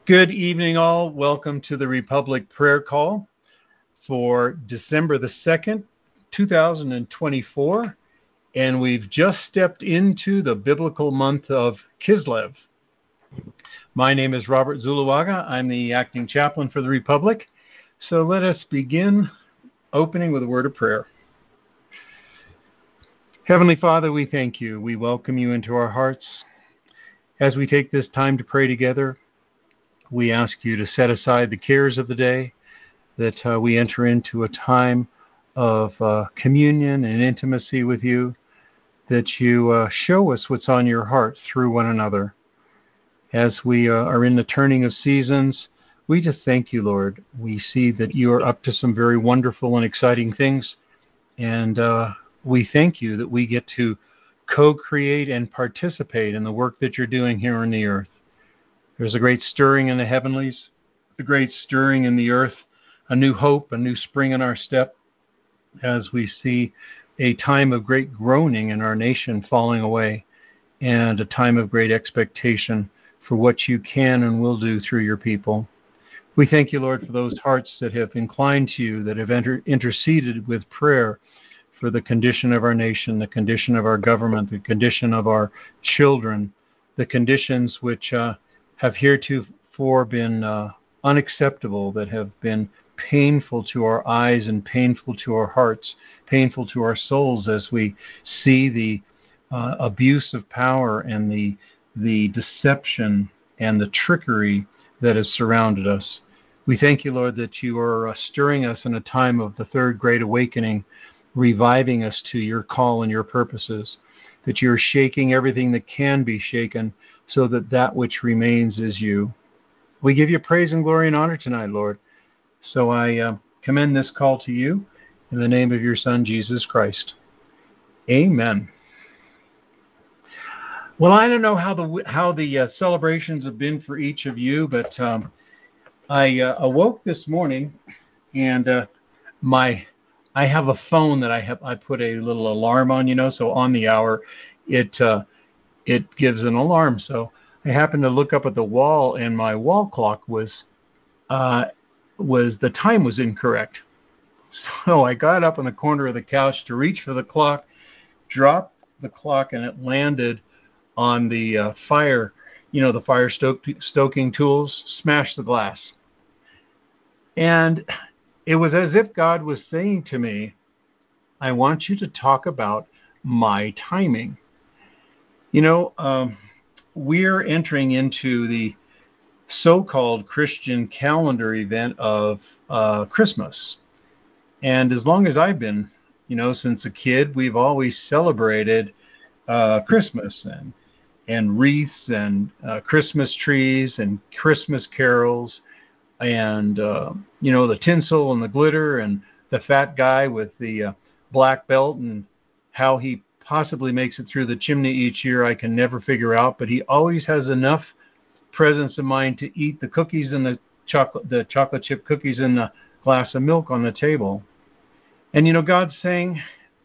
Good evening, all. Welcome to the Republic Prayer Call for December the 2nd, 2024. And we've just stepped into the biblical month of Kislev. My name is Robert Zuluaga. I'm the acting chaplain for the Republic. So let us begin opening with a word of prayer. Heavenly Father, we thank you. We welcome you into our hearts. As we take this time to pray together, we ask you to set aside the cares of the day, that we enter into a time of communion and intimacy with you, that you show us what's on your heart through one another. As we are in the turning of seasons, we just thank you, Lord. We see that you are up to some very wonderful and exciting things, and we thank you that we get to co-create and participate in the work that you're doing here on the earth. There's a great stirring in the heavenlies, a great stirring in the earth, a new hope, a new spring in our step, as we see a time of great groaning in our nation falling away, and a time of great expectation for what you can and will do through your people. We thank you, Lord, for those hearts that have inclined to you, that have interceded with prayer for the condition of our nation, the condition of our government, the condition of our children, the conditions which have heretofore been unacceptable, that have been painful to our eyes and painful to our hearts, painful to our souls, as we see the abuse of power and the deception and the trickery that has surrounded us. We thank you, Lord, that you are stirring us in a time of the third great awakening, reviving us to your call and your purposes, that you're shaking everything that can be shaken, so that that which remains is you. We give you praise and glory and honor tonight, Lord. So I commend this call to you in the name of your Son, Jesus Christ. Amen. Well, I don't know how the celebrations have been for each of you, but I awoke this morning, and I have a phone that I put a little alarm on, so on the hour it gives an alarm. So I happened to look up at the wall, and my wall clock was the time was incorrect. So I got up on the corner of the couch to reach for the clock, dropped the clock, and it landed on the fire, the fire stoking tools, smashed the glass. And it was as if God was saying to me, I want you to talk about my timing. We're entering into the so-called Christian calendar event of Christmas. And as long as I've been, since a kid, we've always celebrated Christmas and wreaths and Christmas trees and Christmas carols and, the tinsel and the glitter and the fat guy with the black belt and how he possibly makes it through the chimney each year, I can never figure out, but he always has enough presence of mind to eat the cookies and the chocolate chip cookies and the glass of milk on the table. And God's saying,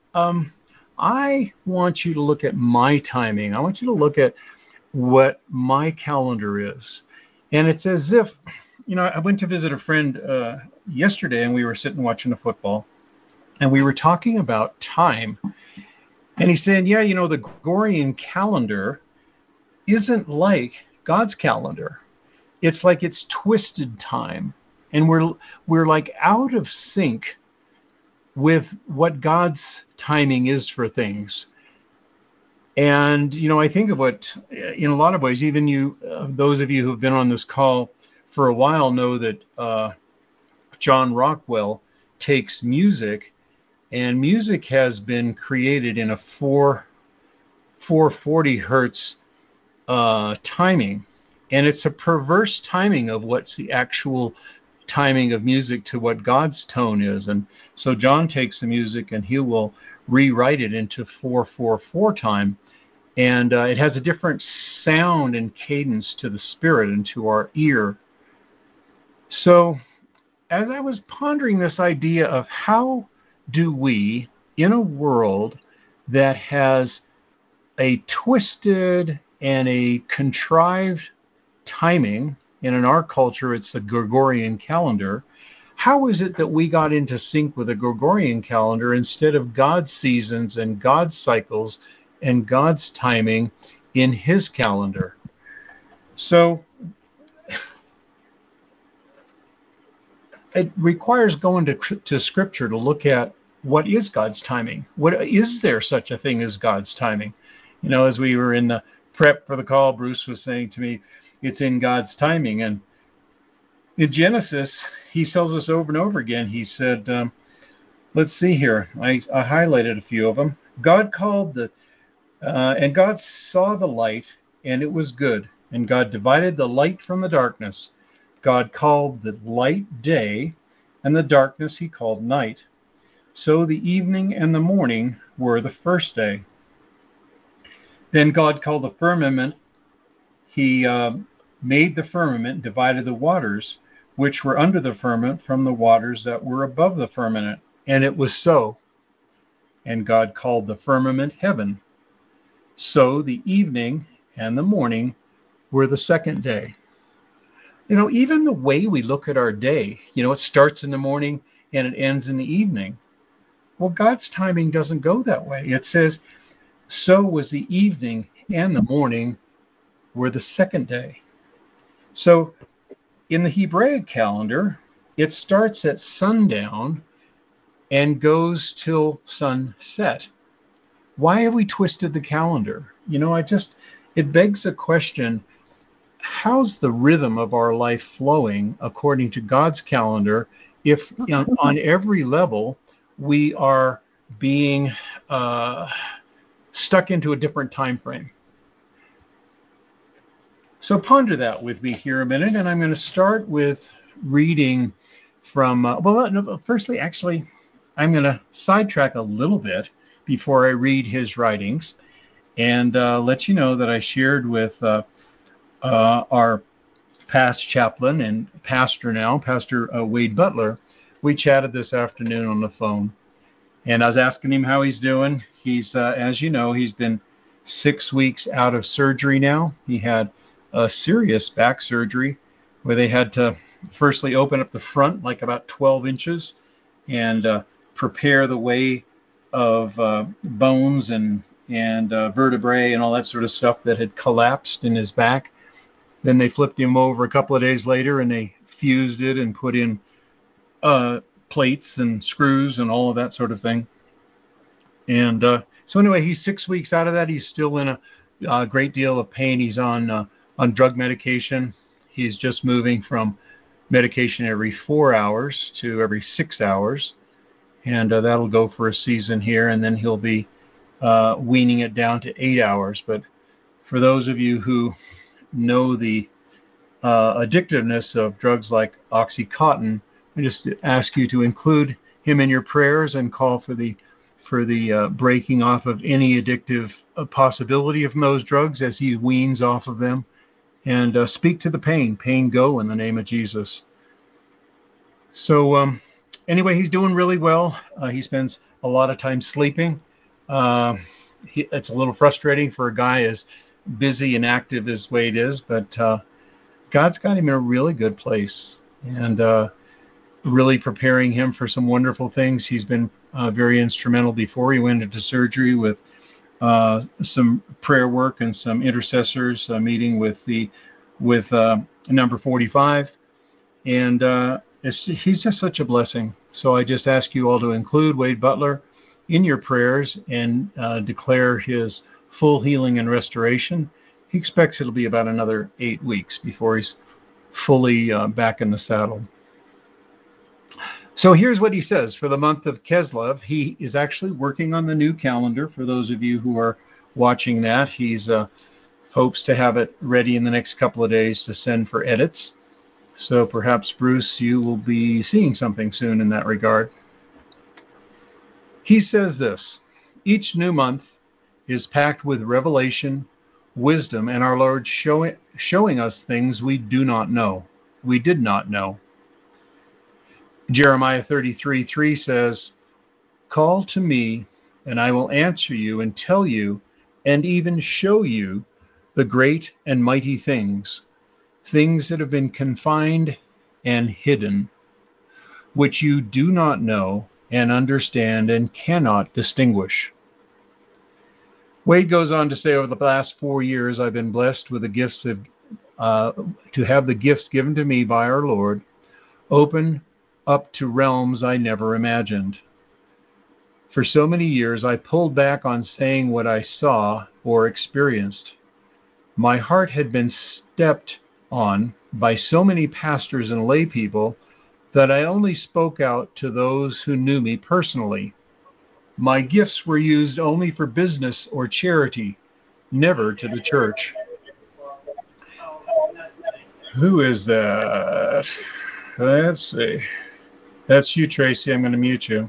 I want you to look at my timing. I want you to look at what my calendar is. And it's as if, I went to visit a friend yesterday, and we were sitting watching the football, and we were talking about time. And he's saying, the Gregorian calendar isn't like God's calendar. It's like it's twisted time. And we're like out of sync with what God's timing is for things. And, I think of what, in a lot of ways, even you, those of you who have been on this call for a while know that John Rockwell takes music, and music has been created in a 440 hertz timing. And it's a perverse timing of what's the actual timing of music to what God's tone is. And so John takes the music and he will rewrite it into 4/4/4 time. And it has a different sound and cadence to the spirit and to our ear. So as I was pondering this idea of how do we, in a world that has a twisted and a contrived timing, and in our culture it's the Gregorian calendar. How is it that we got into sync with the Gregorian calendar instead of God's seasons and God's cycles and God's timing in his calendar? So it requires going to Scripture to look at what is God's timing. What is there such a thing as God's timing? As we were in the prep for the call, Bruce was saying to me, it's in God's timing. And in Genesis, he tells us over and over again, he said, let's see here, I highlighted a few of them. God called and God saw the light, and it was good. And God divided the light from the darkness. God called the light day, and the darkness he called night. So the evening and the morning were the first day. Then God called the firmament. He made the firmament, divided the waters which were under the firmament from the waters that were above the firmament. And it was so. And God called the firmament heaven. So the evening and the morning were the second day. Even the way we look at our day, it starts in the morning and it ends in the evening. Well, God's timing doesn't go that way. It says, so was the evening and the morning were the second day. So in the Hebraic calendar, it starts at sundown and goes till sunset. Why have we twisted the calendar? It begs a question. How's the rhythm of our life flowing according to God's calendar if on every level we are being stuck into a different time frame? So ponder that with me here a minute, and I'm going to start with reading from, firstly, actually, I'm going to sidetrack a little bit before I read his writings and let you know that I shared with our past chaplain and pastor now, Pastor Wade Butler. We chatted this afternoon on the phone, and I was asking him how he's doing. He's, as you know, he's been 6 weeks out of surgery now. He had a serious back surgery where they had to firstly open up the front like about 12 inches and prepare the way of bones and vertebrae and all that sort of stuff that had collapsed in his back. Then they flipped him over a couple of days later and they fused it and put in plates and screws and all of that sort of thing. And so anyway, he's 6 weeks out of that. He's still in a great deal of pain. He's on drug medication. He's just moving from medication every 4 hours to every 6 hours. And that'll go for a season here. And then he'll be weaning it down to 8 hours. But for those of you who know the addictiveness of drugs like Oxycontin, I just ask you to include him in your prayers and call for the breaking off of any addictive possibility of those drugs as he weans off of them. And speak to the pain. Pain, go in the name of Jesus. So anyway, he's doing really well. He spends a lot of time sleeping. It's a little frustrating for a guy as busy and active as Wade is, but God's got him in a really good place and really preparing him for some wonderful things. He's been very instrumental before he went into surgery with some prayer work and some intercessors meeting with number 45, and he's just such a blessing. So I just ask you all to include Wade Butler in your prayers and declare his full healing and restoration. He expects it'll be about another 8 weeks before he's fully back in the saddle. So here's what he says. For the month of Kislev, he is actually working on the new calendar. For those of you who are watching that, he's hopes to have it ready in the next couple of days to send for edits. So perhaps, Bruce, you will be seeing something soon in that regard. He says this: each new month is packed with revelation, wisdom, and our Lord showing us things we did not know. Jeremiah 33:3 says, call to me, and I will answer you and tell you, and even show you the great and mighty things things that have been confined and hidden, which you do not know and understand and cannot distinguish. Wade goes on to say, over the last 4 years, I've been blessed with the gifts of, to have the gifts given to me by our Lord open up to realms I never imagined. For so many years, I pulled back on saying what I saw or experienced. My heart had been stepped on by so many pastors and lay people that I only spoke out to those who knew me personally. My gifts were used only for business or charity, never to the church. Who is that? Let's see. That's you, Tracy. I'm going to mute you.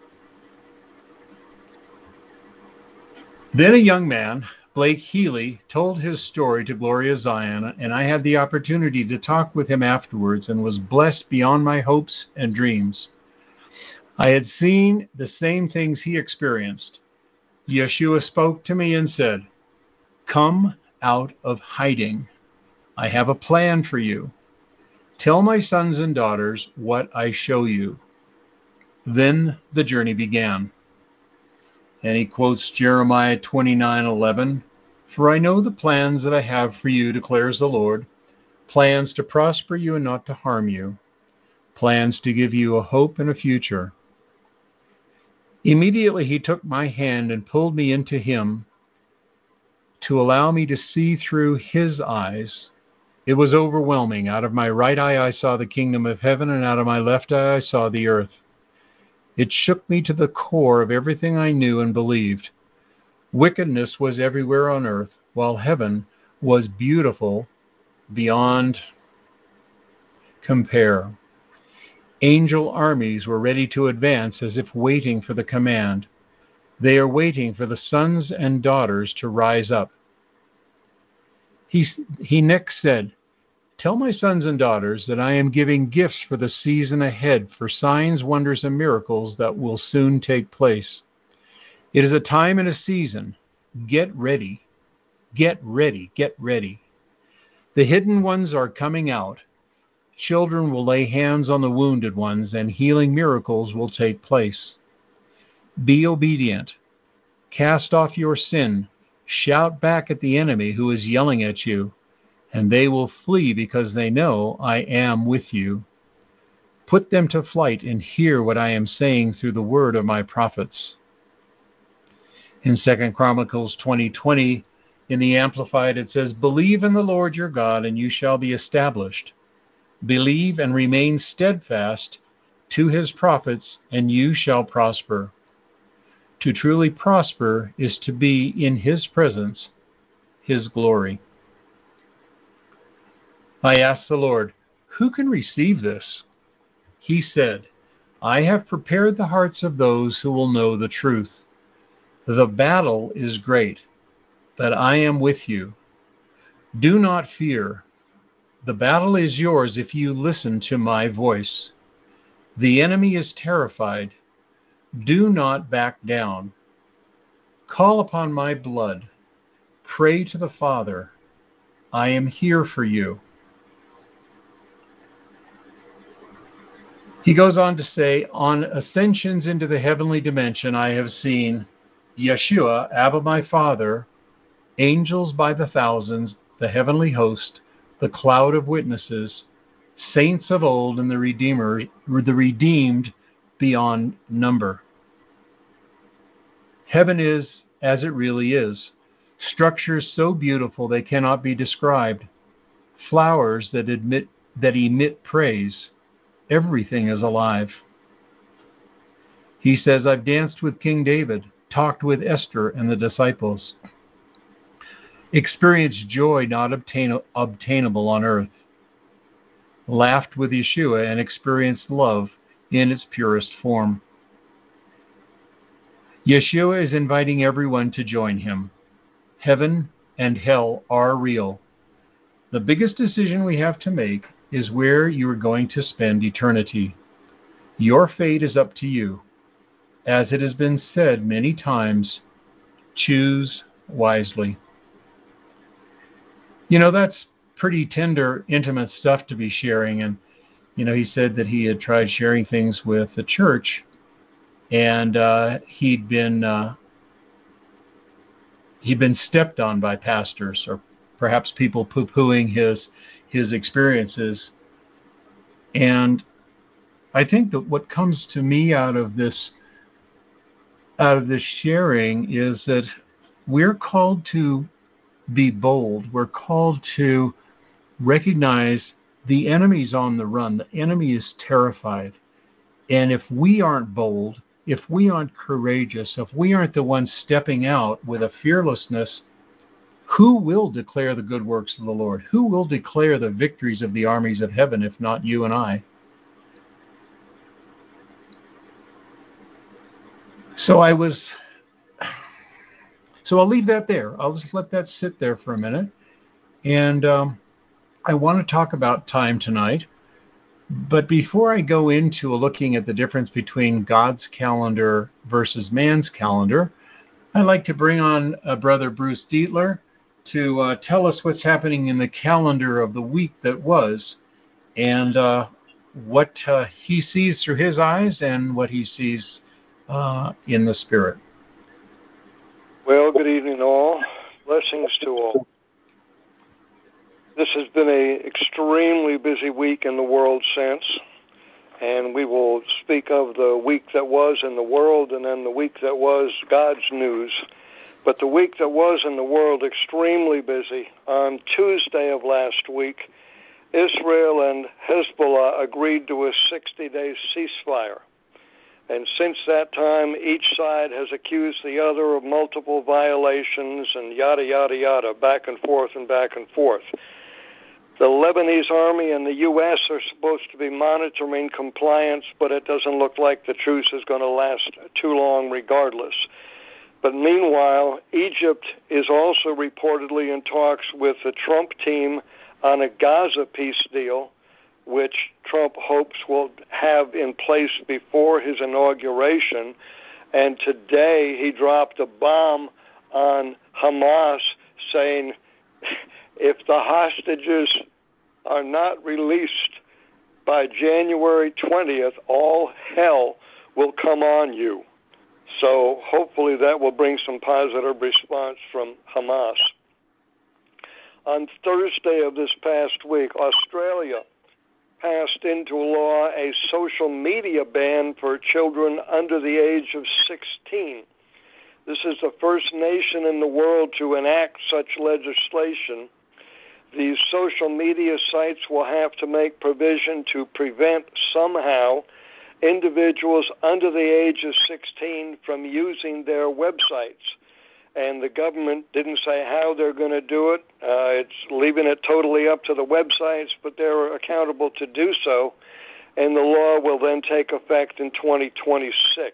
Then a young man, Blake Healy, told his story to Gloria Zion, and I had the opportunity to talk with him afterwards and was blessed beyond my hopes and dreams. I had seen the same things he experienced. Yeshua spoke to me and said, "Come out of hiding. I have a plan for you. Tell my sons and daughters what I show you." Then the journey began. And he quotes Jeremiah 29:11, "For I know the plans that I have for you, declares the Lord, plans to prosper you and not to harm you, plans to give you a hope and a future." Immediately he took my hand and pulled me into him to allow me to see through his eyes. It was overwhelming. Out of my right eye I saw the kingdom of heaven, and out of my left eye I saw the earth. It shook me to the core of everything I knew and believed. Wickedness was everywhere on earth, while heaven was beautiful beyond compare. Angel armies were ready to advance as if waiting for the command. They are waiting for the sons and daughters to rise up. He next said, "Tell my sons and daughters that I am giving gifts for the season ahead, for signs, wonders, and miracles that will soon take place. It is a time and a season. Get ready. Get ready. Get ready. The hidden ones are coming out. Children will lay hands on the wounded ones, and healing miracles will take place. Be obedient. Cast off your sin. Shout back at the enemy who is yelling at you, and they will flee because they know I am with you. Put them to flight and hear what I am saying through the word of my prophets." In 2 Chronicles 20:20, in the Amplified, it says, "Believe in the Lord your God, and you shall be established. Believe and remain steadfast to his prophets, and you shall prosper." To truly prosper is to be in his presence, his glory. I asked the Lord, "Who can receive this?" He said, "I have prepared the hearts of those who will know the truth. The battle is great, but I am with you. Do not fear. The battle is yours if you listen to my voice. The enemy is terrified. Do not back down. Call upon my blood. Pray to the Father. I am here for you." He goes on to say, "On ascensions into the heavenly dimension, I have seen Yeshua, Abba my Father, angels by the thousands, the heavenly host, the cloud of witnesses, saints of old, and the redeemed beyond number." Heaven is as it really is. Structures so beautiful they cannot be described. Flowers that emit praise. Everything is alive. He says, "I've danced with King David, talked with Esther and the disciples, experienced joy not obtainable on earth, laughed with Yeshua, and experienced love in its purest form." Yeshua is inviting everyone to join him. Heaven and hell are real. The biggest decision we have to make is where you are going to spend eternity. Your fate is up to you. As it has been said many times, choose wisely. You know, that's pretty tender, intimate stuff to be sharing. And, he said that he had tried sharing things with the church, and he'd been stepped on by pastors, or perhaps people poo-pooing his experiences. And I think that what comes to me out of this sharing is that we're called to be bold. We're called to recognize the enemy's on the run. The enemy is terrified. And if we aren't bold, if we aren't courageous, if we aren't the ones stepping out with a fearlessness, who will declare the good works of the Lord? Who will declare the victories of the armies of heaven, if not you and I? So I'll leave that there. I'll just let that sit there for a minute. And I want to talk about time tonight. But before I go into looking at the difference between God's calendar versus man's calendar, I'd like to bring on Brother Bruce Dietler to tell us what's happening in the calendar of the week that was, and what he sees through his eyes and what he sees in the Spirit. Well, good evening all. Blessings to all. This has been an extremely busy week in the world since, and we will speak of the week that was in the world and then the week that was God's news. But the week that was in the world, extremely busy. On Tuesday of last week, Israel and Hezbollah agreed to a 60-day ceasefire. And since that time, each side has accused the other of multiple violations and yada, yada, yada, back and forth and back and forth. The Lebanese army and the U.S. are supposed to be monitoring compliance, but it doesn't look like the truce is going to last too long regardless. But meanwhile, Egypt is also reportedly in talks with the Trump team on a Gaza peace deal, which Trump hopes will have in place before his inauguration. And today he dropped a bomb on Hamas saying, if the hostages are not released by January 20th, all hell will come on you. So hopefully that will bring some positive response from Hamas. On Thursday of this past week, Australia passed into law a social media ban for children under the age of 16. This is the first nation in the world to enact such legislation. These social media sites will have to make provision to prevent somehow individuals under the age of 16 from using their websites. And the government didn't say how they're going to do it. It's leaving it totally up to the websites, but they're accountable to do so. And the law will then take effect in 2026.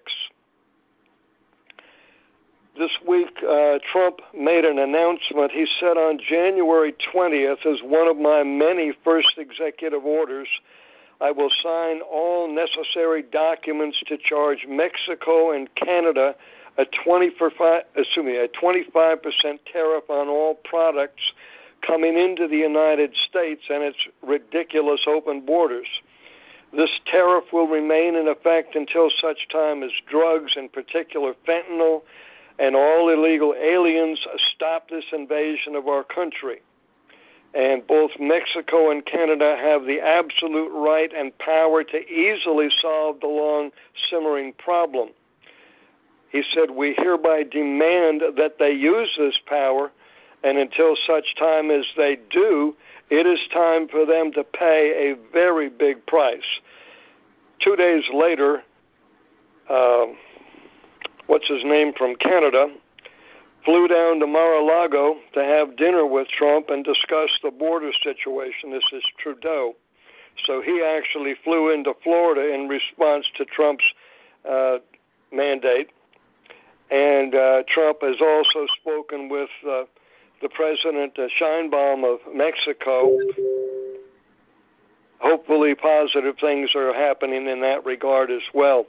This week, Trump made an announcement. He said on January 20th, as one of my many first executive orders, I will sign all necessary documents to charge Mexico and Canada a 25% tariff on all products coming into the United States and its ridiculous open borders. This tariff will remain in effect until such time as drugs, in particular fentanyl, and all illegal aliens stop this invasion of our country. And both Mexico and Canada have the absolute right and power to easily solve the long-simmering problem. He said, we hereby demand that they use this power, and until such time as they do, it is time for them to pay a very big price. 2 days later, what's his name from Canada flew down to Mar-a-Lago to have dinner with Trump and discuss the border situation. This is Trudeau. So he actually flew into Florida in response to Trump's mandate. And Trump has also spoken with the President Sheinbaum of Mexico. Hopefully positive things are happening in that regard as well.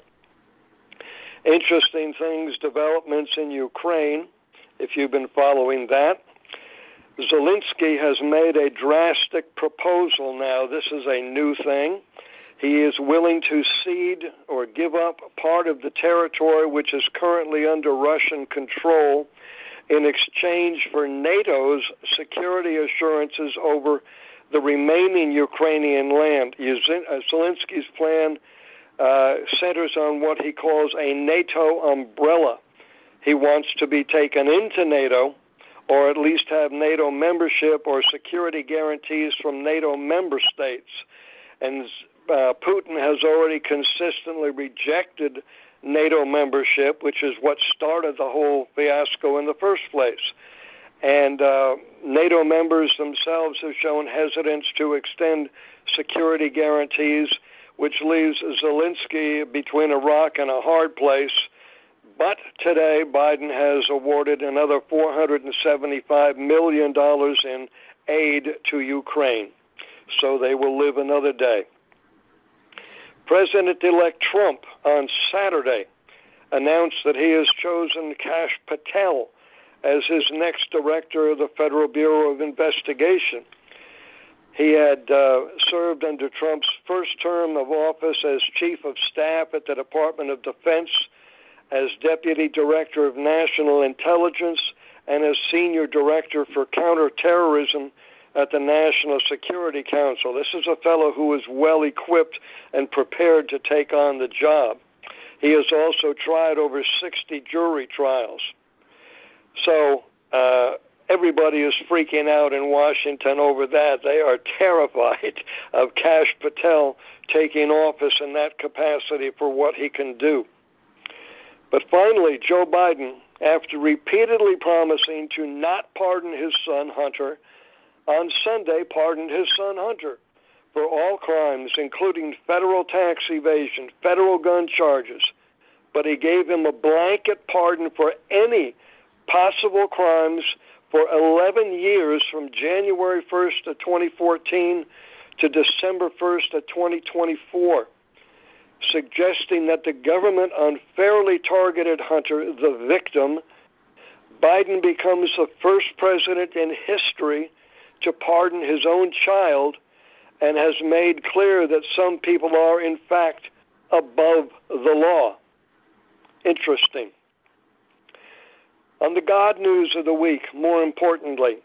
Interesting things, developments in Ukraine, if you've been following that. Zelensky has made a drastic proposal now. This is a new thing. He is willing to cede or give up part of the territory which is currently under Russian control in exchange for NATO's security assurances over the remaining Ukrainian land. Zelensky's plan centers on what he calls a NATO umbrella. He wants to be taken into NATO, or at least have NATO membership or security guarantees from NATO member states. And Putin has already consistently rejected NATO membership, which is what started the whole fiasco in the first place. And NATO members themselves have shown hesitance to extend security guarantees, which leaves Zelensky between a rock and a hard place. But today, Biden has awarded another $475 million in aid to Ukraine. So they will live another day. President-elect Trump on Saturday announced that he has chosen Kash Patel as his next director of the Federal Bureau of Investigation. He had served under Trump's first term of office as Chief of Staff at the Department of Defense, as Deputy Director of National Intelligence, and as Senior Director for Counterterrorism at the National Security Council. This is a fellow who is well equipped and prepared to take on the job. He has also tried over 60 jury trials. So everybody is freaking out in Washington over that. They are terrified of Kash Patel taking office in that capacity for what he can do. But finally, Joe Biden, after repeatedly promising to not pardon his son Hunter, on Sunday pardoned his son Hunter for all crimes, including federal tax evasion, federal gun charges. But he gave him a blanket pardon for any possible crimes for 11 years from January 1st of 2014 to December 1st of 2024. Suggesting that the government unfairly targeted Hunter, the victim. Biden becomes the first president in history to pardon his own child and has made clear that some people are, in fact, above the law. Interesting. On the God news of the week, more importantly,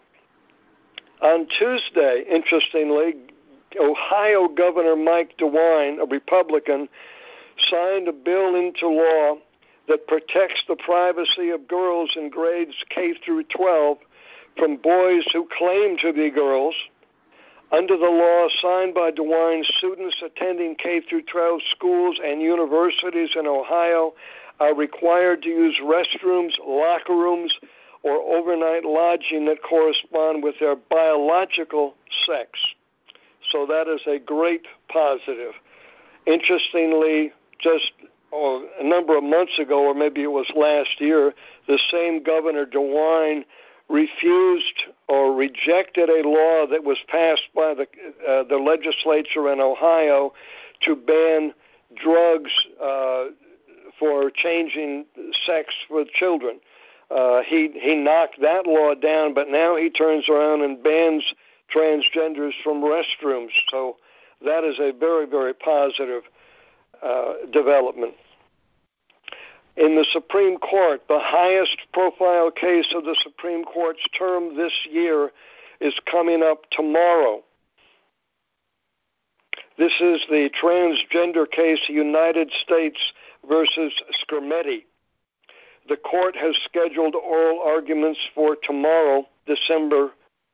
on Tuesday, interestingly, Ohio Governor Mike DeWine, a Republican, signed a bill into law that protects the privacy of girls in grades K through 12 from boys who claim to be girls. Under the law signed by DeWine, students attending K through 12 schools and universities in Ohio are required to use restrooms, locker rooms, or overnight lodging that correspond with their biological sex. So that is a great positive. Interestingly, just a number of months ago, or maybe it was last year, the same Governor DeWine refused or rejected a law that was passed by the legislature in Ohio to ban drugs for changing sex with children. He knocked that law down, but now he turns around and bans transgenders from restrooms. So that is a very, very positive development. In the Supreme Court, the highest profile case of the Supreme Court's term this year is coming up tomorrow. This is the transgender case, United States versus Skrmetti. The court has scheduled oral arguments for tomorrow, December,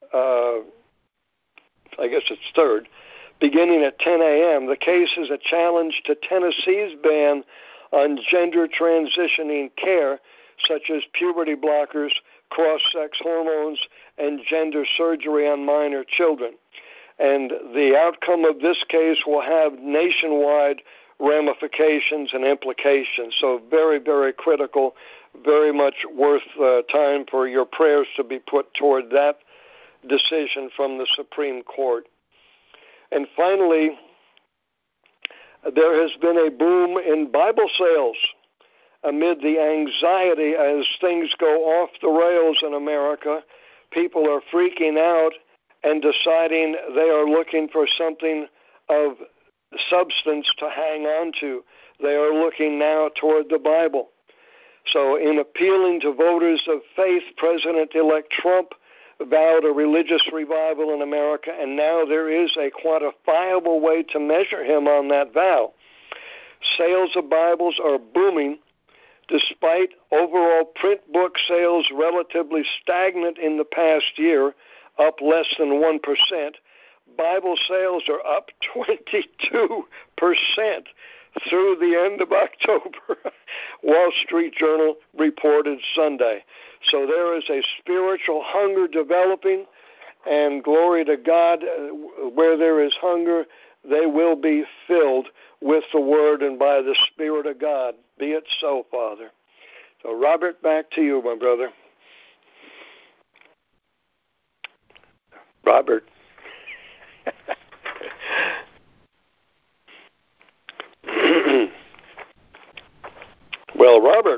I guess it's 3rd, beginning at 10 a.m. The case is a challenge to Tennessee's ban on gender transitioning care, such as puberty blockers, cross-sex hormones, and gender surgery on minor children. And the outcome of this case will have nationwide ramifications and implications. So very, very critical, very much worth time for your prayers to be put toward that decision from the Supreme Court. And finally, there has been a boom in Bible sales amid the anxiety as things go off the rails in America. people are freaking out and deciding they are looking for something of substance to hang on to. They are looking now toward the Bible. So in appealing to voters of faith, President-elect Trump vowed a religious revival in America, and now there is a quantifiable way to measure him on that vow. Sales of Bibles are booming. Despite overall print book sales relatively stagnant in the past year, up less than 1%, Bible sales are up 22% through the end of October, Wall Street Journal reported Sunday. So there is a spiritual hunger developing, and glory to God, where there is hunger, they will be filled with the Word and by the Spirit of God. Be it so, Father. So, Robert, back to you, my brother. Robert. Well, Robert.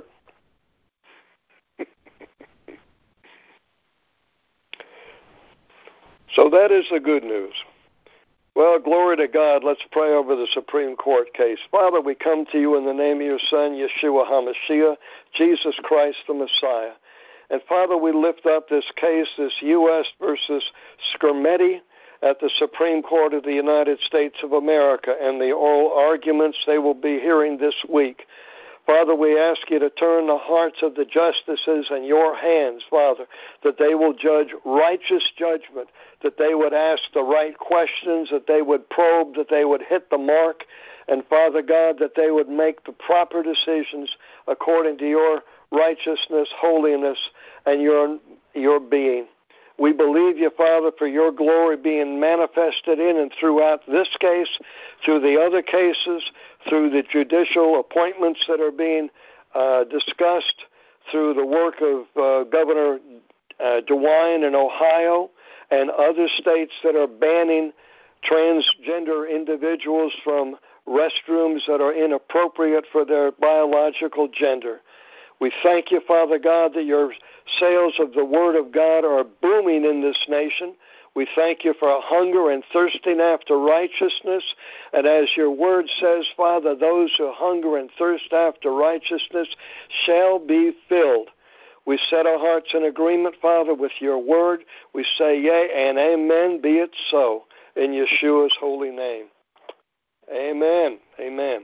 So that is the good news. Well, glory to God. Let's pray over the Supreme Court case. Father, we come to you in the name of your Son, Yeshua HaMashiach, Jesus Christ the Messiah. And Father, we lift up this case, this U.S. versus Skrmetti at the Supreme Court of the United States of America, and the oral arguments they will be hearing this week. Father, we ask you to turn the hearts of the justices in your hands, Father, that they will judge righteous judgment, that they would ask the right questions, that they would probe, that they would hit the mark, and Father God, that they would make the proper decisions according to your righteousness, holiness, and your being. We believe you, Father, for your glory being manifested in and throughout this case, through the other cases, through the judicial appointments that are being discussed, through the work of Governor DeWine in Ohio and other states that are banning transgender individuals from restrooms that are inappropriate for their biological gender. We thank you, Father God, that your sales of the Word of God are booming in this nation. We thank you for a hunger and thirsting after righteousness. And as your Word says, Father, those who hunger and thirst after righteousness shall be filled. We set our hearts in agreement, Father, with your Word. We say yea and amen, be it so, in Yeshua's holy name. Amen. Amen.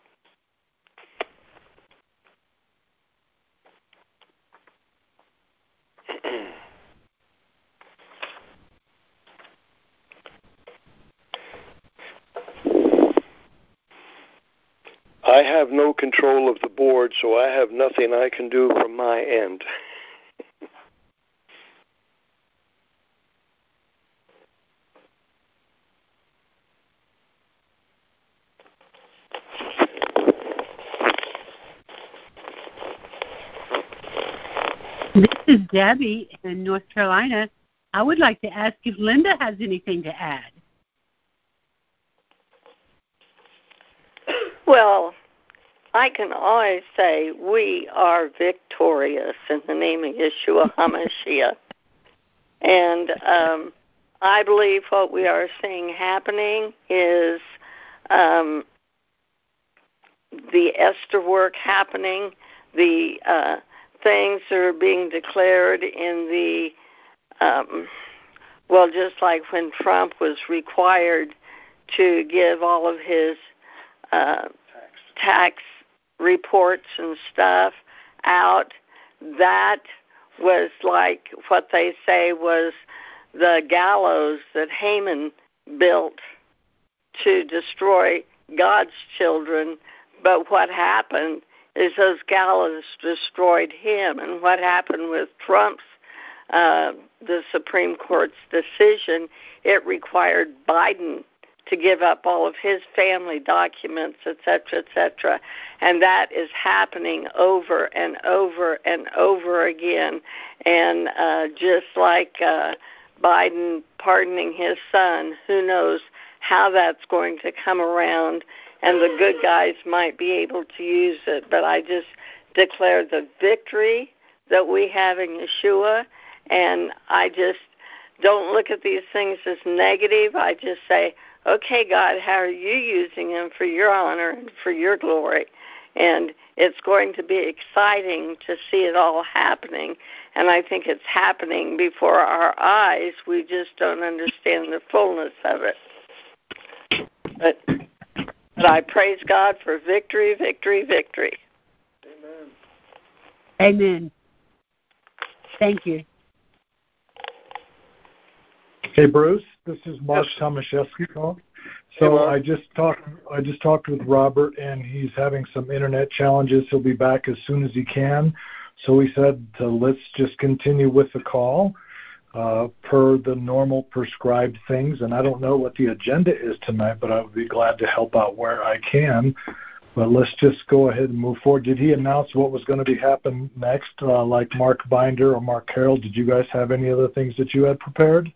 I have no control of the board, so I have nothing I can do from my end. This is Debbie in North Carolina. I would like to ask if Linda has anything to add. Well, I can always say we are victorious in the name of Yeshua HaMashiach. And I believe what we are seeing happening is the Esther work happening, the things are being declared in the, just like when Trump was required to give all of his tax reports and stuff out, that was like what they say was the gallows that Haman built to destroy God's children. But what happened is those gallows destroyed him. And what happened with Trump's, the Supreme Court's decision, it required Biden to give up all of his family documents, et cetera, and that is happening over and over and over again. And just like Biden pardoning his son, who knows how that's going to come around, and the good guys might be able to use it. But I just declare the victory that we have in Yeshua, And I just don't look at these things as negative. I just say, okay, God, how are you using them for your honor and for your glory? And it's going to be exciting to see it all happening. And I think it's happening before our eyes. We just don't understand the fullness of it. But I praise God for victory, victory, victory. Amen. Amen. Thank you. Hey, Bruce, this is Mark Yes. Tomaszewski. So Hey, Mark. I just talked with Robert, and he's having some internet challenges. He'll be back as soon as he can. So we said let's just continue with the call per the normal prescribed things. And I don't know what the agenda is tonight, but I would be glad to help out where I can. But let's just go ahead and move forward. Did he announce what was going to be happening next, like Mark Binder or Mark Carroll? Did you guys have any other things that you had prepared?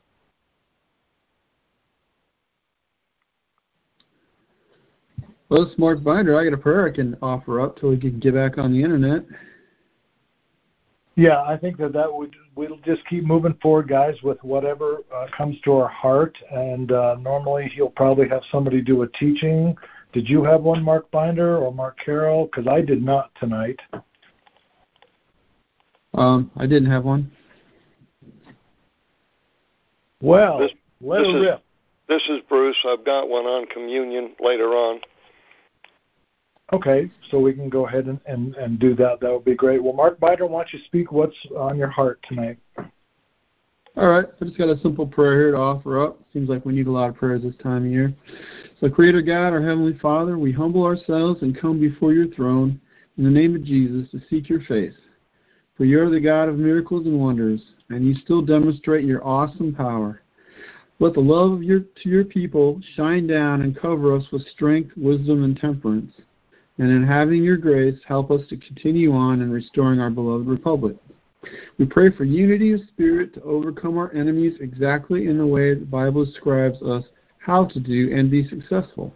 Well, it's Mark Binder. I got a prayer I can offer up till we can get back on the internet. Yeah, I think we'll just keep moving forward, guys, with whatever comes to our heart. And normally he'll probably have somebody do a teaching. Did you have one, Mark Binder or Mark Carroll? Because I did not tonight. I didn't have one. Well, let it rip. This is Bruce. I've got one on communion later on. Okay, so we can go ahead and do that. That would be great. Well, Mark Binder, why don't you speak what's on your heart tonight? All right, I just got a simple prayer here to offer up. Seems like we need a lot of prayers this time of year. So, Creator God, our Heavenly Father, we humble ourselves and come before your throne in the name of Jesus to seek your face. For you are the God of miracles and wonders, and you still demonstrate your awesome power. Let the love of to your people shine down and cover us with strength, wisdom, and temperance. And in having your grace, help us to continue on in restoring our beloved republic. We pray for unity of spirit to overcome our enemies exactly in the way the Bible describes us how to do and be successful.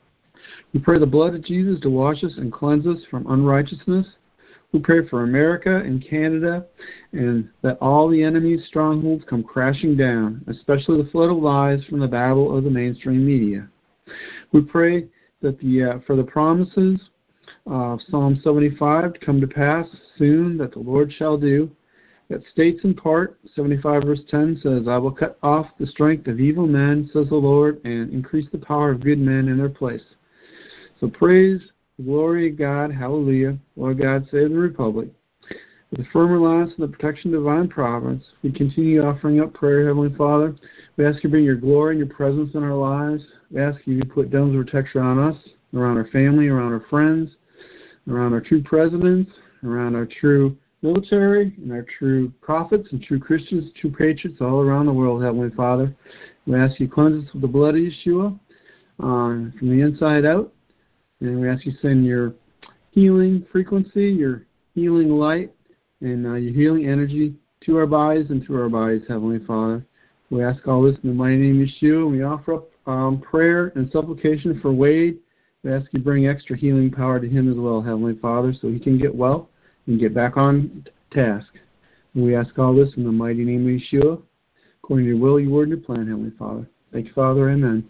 We pray the blood of Jesus to wash us and cleanse us from unrighteousness. We pray for America and Canada, and that all the enemy's strongholds come crashing down, especially the flood of lies from the babble of the mainstream media. We pray that for the promises of Psalm 75 to come to pass soon, that the Lord shall do. That states in part, 75 verse 10 says, I will cut off the strength of evil men, says the Lord, and increase the power of good men in their place. So praise, glory of God, hallelujah. Lord God, save the republic. With the firm reliance on the protection of divine providence, we continue offering up prayer, Heavenly Father. We ask you to bring your glory and your presence in our lives. We ask you to put domes of protection on us, around our family, around our friends, around our true presidents, around our true military, and our true prophets and true Christians, true patriots all around the world, Heavenly Father. We ask you to cleanse us with the blood of Yeshua from the inside out. And we ask you to send your healing frequency, your healing light, and your healing energy to our bodies and through our bodies, Heavenly Father. We ask all this in the mighty name of Yeshua, and we offer up prayer and supplication for Wade. We ask you to bring extra healing power to him as well, Heavenly Father, so he can get well and get back on task. And we ask all this in the mighty name of Yeshua, according to your will, your word, and your plan, Heavenly Father. Thank you, Father. Amen.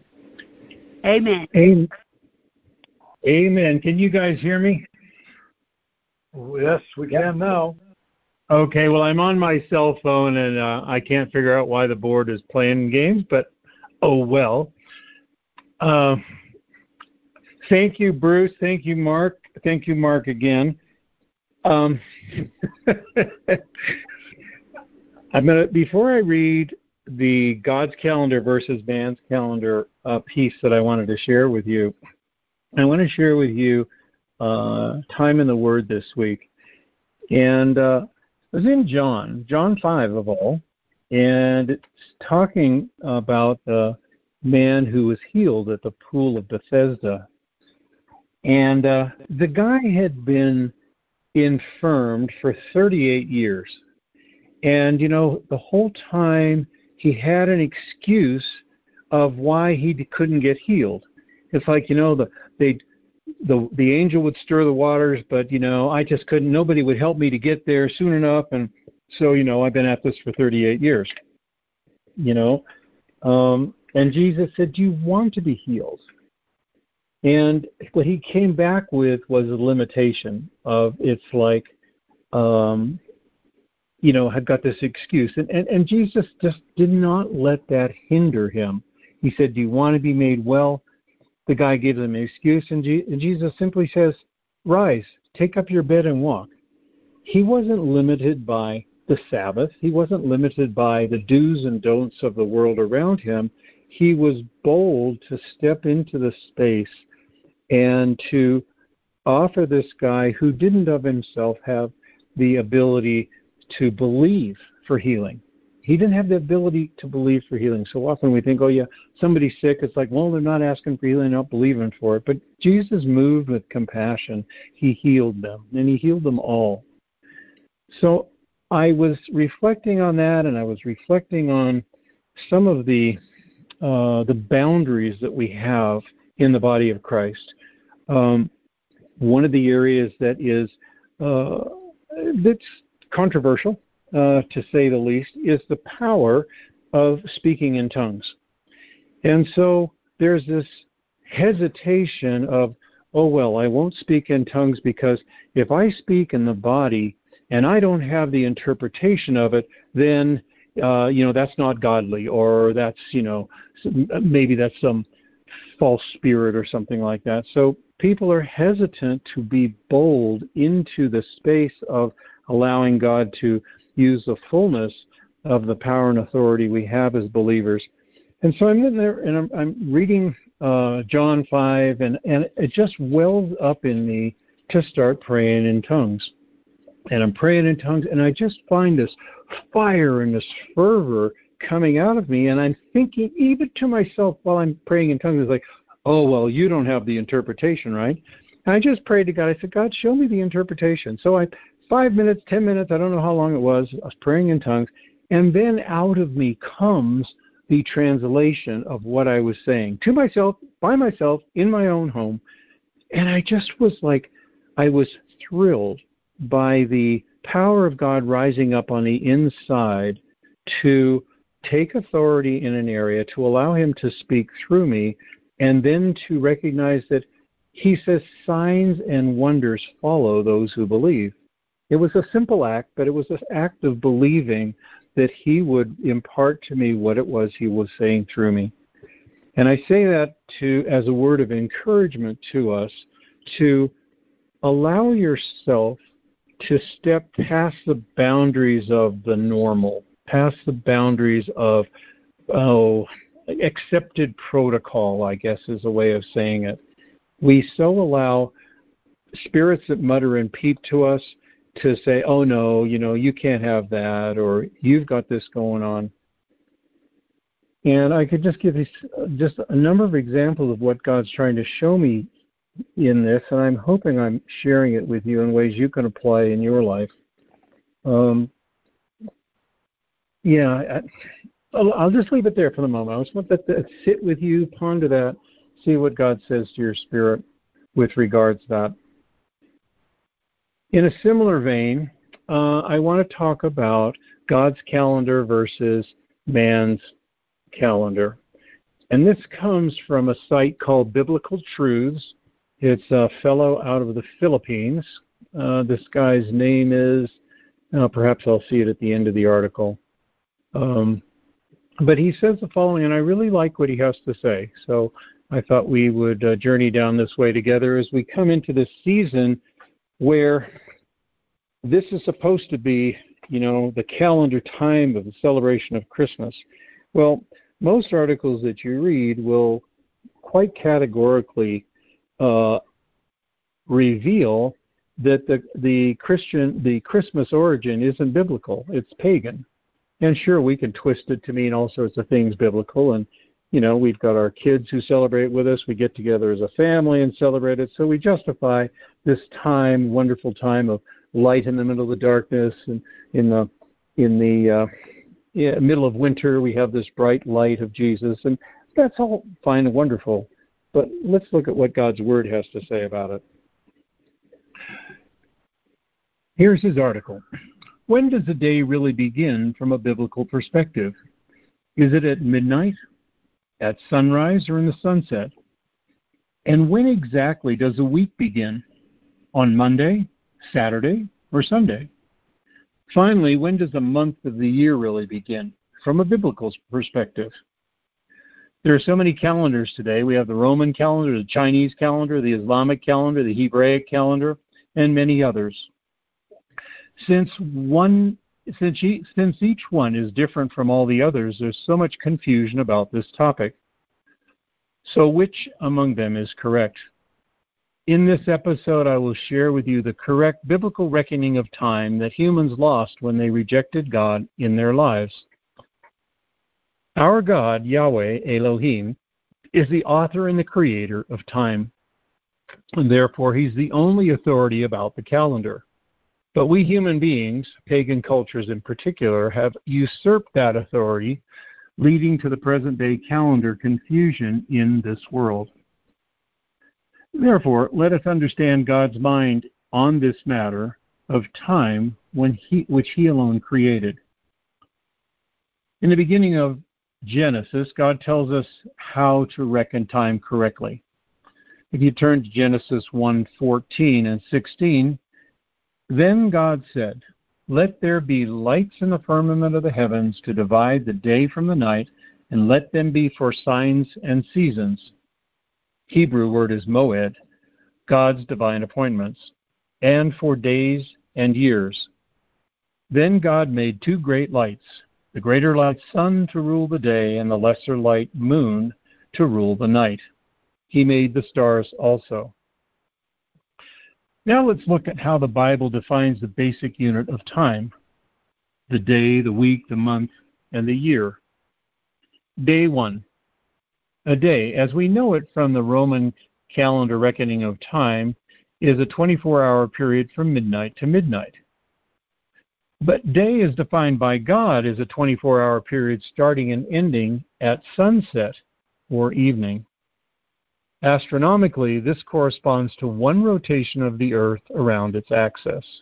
Amen. Amen. Amen. Can you guys hear me? Yes, we can now. Okay, well, I'm on my cell phone, and I can't figure out why the board is playing games, but oh well. Thank you, Bruce. Thank you, Mark. Thank you, Mark, again. I'm gonna, before I read the God's calendar versus man's calendar piece that I wanted to share with you, I want to share with you time in the Word this week. And it was in John 5 of all, and it's talking about the man who was healed at the pool of Bethesda. And the guy had been infirmed for 38 years. And, you know, the whole time he had an excuse of why he couldn't get healed. It's like, you know, the angel would stir the waters, but, you know, I just couldn't. Nobody would help me to get there soon enough. And So, I've been at this for 38 years, and Jesus said, do you want to be healed? And what he came back with was a limitation of, it's like, had got this excuse. And Jesus just did not let that hinder him. He said, do you want to be made well? The guy gives him an excuse, and Jesus simply says, rise, take up your bed and walk. He wasn't limited by the Sabbath. He wasn't limited by the do's and don'ts of the world around him. He was bold to step into the space and to offer this guy who didn't of himself have the ability to believe for healing. He didn't have the ability to believe for healing. So often we think, oh yeah, somebody's sick. It's like, well, they're not asking for healing, they're not believing for it. But Jesus moved with compassion. He healed them, and he healed them all. So I was reflecting on that, and I was reflecting on some of the boundaries that we have in the body of Christ. One of the areas that is that's controversial, to say the least, is the power of speaking in tongues. And so there's this hesitation of, oh, well, I won't speak in tongues because if I speak in the body and I don't have the interpretation of it, then, that's not godly, or that's, maybe that's some false spirit or something like that. So people are hesitant to be bold into the space of allowing God to use the fullness of the power and authority we have as believers. And so I'm in there and I'm reading John 5, and it just wells up in me to start praying in tongues. And I'm praying in tongues, and I just find this fire and this fervor coming out of me, and I'm thinking, even to myself while I'm praying in tongues, it's like, oh, well, you don't have the interpretation, right? And I just prayed to God. I said, God, show me the interpretation. So 5 minutes, 10 minutes, I don't know how long it was, I was praying in tongues, and then out of me comes the translation of what I was saying to myself, by myself, in my own home. And I just was like, I was thrilled by the power of God rising up on the inside to take authority in an area, to allow him to speak through me, and then to recognize that he says signs and wonders follow those who believe. It was a simple act, but it was an act of believing that he would impart to me what it was he was saying through me. And I say that as a word of encouragement to us to allow yourself to step past the boundaries of the normal, past the boundaries of, accepted protocol, I guess is a way of saying it. We so allow spirits that mutter and peep to us to say, oh no, you can't have that, or you've got this going on. And I could just give you just a number of examples of what God's trying to show me in this, and I'm hoping I'm sharing it with you in ways you can apply in your life. I'll just leave it there for the moment. I just want that to sit with you, ponder that, see what God says to your spirit with regards to that. In a similar vein, I want to talk about God's calendar versus man's calendar. And this comes from a site called Biblical Truths. It's a fellow out of the Philippines. This guy's name is, perhaps I'll see it at the end of the article. But he says the following, and I really like what he has to say. So I thought we would journey down this way together as we come into this season where this is supposed to be, the calendar time of the celebration of Christmas. Well, most articles that you read will quite categorically reveal that the Christmas origin isn't biblical. It's pagan. And sure, we can twist it to mean all sorts of things biblical. And, we've got our kids who celebrate with us. We get together as a family and celebrate it. So we justify this time, wonderful time of light in the middle of the darkness. And in the middle of winter, we have this bright light of Jesus. And that's all fine and wonderful. But let's look at what God's Word has to say about it. Here's his article. When does the day really begin from a biblical perspective? Is it at midnight, at sunrise, or in the sunset? And when exactly does a week begin? On Monday, Saturday, or Sunday? Finally, when does the month of the year really begin from a biblical perspective? There are so many calendars today. We have the Roman calendar, the Chinese calendar, the Islamic calendar, the Hebraic calendar, and many others. Since each one is different from all the others, there's so much confusion about this topic. So which among them is correct? In this episode, I will share with you the correct biblical reckoning of time that humans lost when they rejected God in their lives. Our God, Yahweh, Elohim, is the author and the creator of time. And therefore, he's the only authority about the calendar. But we human beings, pagan cultures in particular, have usurped that authority, leading to the present-day calendar confusion in this world. Therefore, let us understand God's mind on this matter of time which he alone created. In the beginning of Genesis, God tells us how to reckon time correctly. If you turn to Genesis 1:14 and 16, then God said, "Let there be lights in the firmament of the heavens to divide the day from the night, and let them be for signs and seasons." Hebrew word is moed, God's divine appointments, and for days and years. Then God made two great lights, the greater light sun to rule the day, and the lesser light moon to rule the night. He made the stars also. Now let's look at how the Bible defines the basic unit of time: the day, the week, the month, and the year. Day 1. A day, as we know it from the Roman calendar reckoning of time, is a 24-hour period from midnight to midnight. But day is defined by God as a 24-hour period starting and ending at sunset or evening. Astronomically, this corresponds to one rotation of the earth around its axis.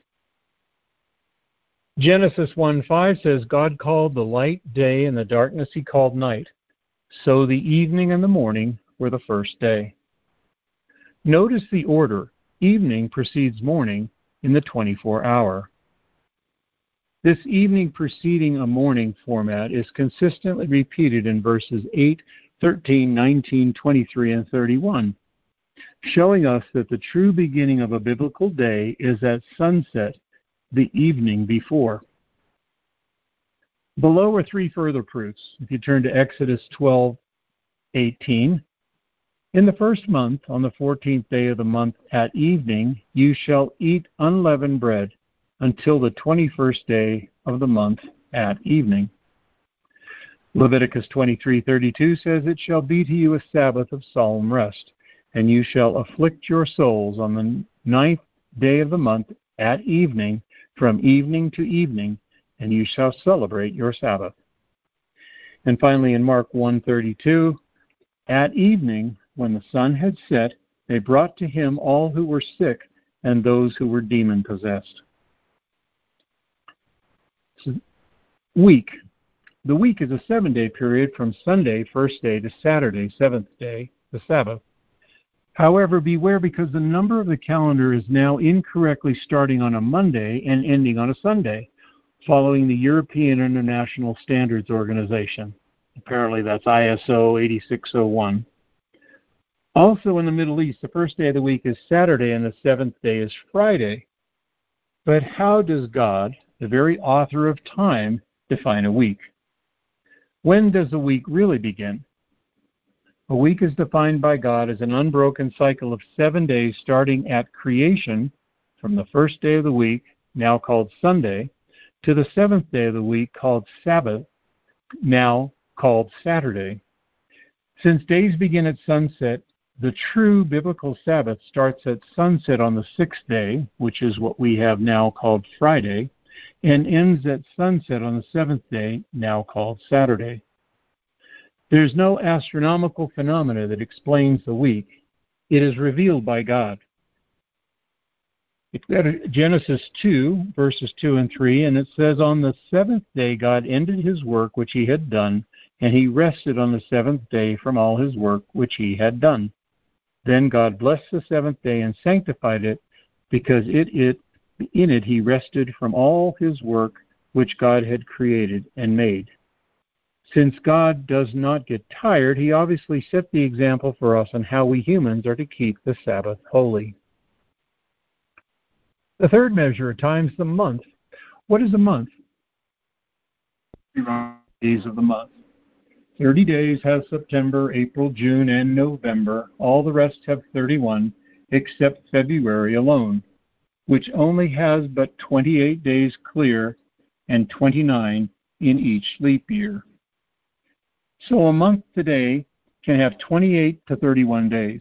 Genesis 1:5 says, God called the light day, and the darkness he called night. So the evening and the morning were the first day. Notice the order. Evening precedes morning in the 24-hour. This evening preceding a morning format is consistently repeated in verses 8, 13, 19, 23, and 31, showing us that the true beginning of a biblical day is at sunset, the evening before. Below are three further proofs. If you turn to Exodus 12:18, in the first month, on the 14th day of the month at evening, you shall eat unleavened bread until the 21st day of the month at evening. Leviticus 23:32 says, it shall be to you a Sabbath of solemn rest, and you shall afflict your souls on the 9th day of the month at evening, from evening to evening, and you shall celebrate your Sabbath. And finally in Mark 1:32, at evening, when the sun had set, they brought to him all who were sick and those who were demon-possessed. Week. The week is a 7-day period from Sunday, first day, to Saturday, seventh day, the Sabbath. However, beware, because the number of the calendar is now incorrectly starting on a Monday and ending on a Sunday, following the European International Standards Organization. Apparently that's ISO 8601. Also in the Middle East, the first day of the week is Saturday and the seventh day is Friday. But how does God, the very author of time, define a week? When does a week really begin? A week is defined by God as an unbroken cycle of 7 days starting at creation, from the first day of the week, now called Sunday, to the seventh day of the week, called Sabbath, now called Saturday. Since days begin at sunset, the true biblical Sabbath starts at sunset on the sixth day, which is what we have now called Friday, and ends at sunset on the seventh day, now called Saturday. There's no astronomical phenomena that explains the week. It is revealed by God. Go to Genesis 2, verses 2 and 3, and it says, "On the seventh day God ended his work which he had done, and he rested on the seventh day from all his work which he had done. Then God blessed the seventh day and sanctified it, because in it he rested from all his work which God had created and made." Since God does not get tired, he obviously set the example for us on how we humans are to keep the Sabbath holy. The third measure of time is the month. What is a month? Days of the month. 30 days have September, April, June, and November. All the rest have 31, except February alone, which only has but 28 days clear and 29 in each leap year. So a month today can have 28 to 31 days.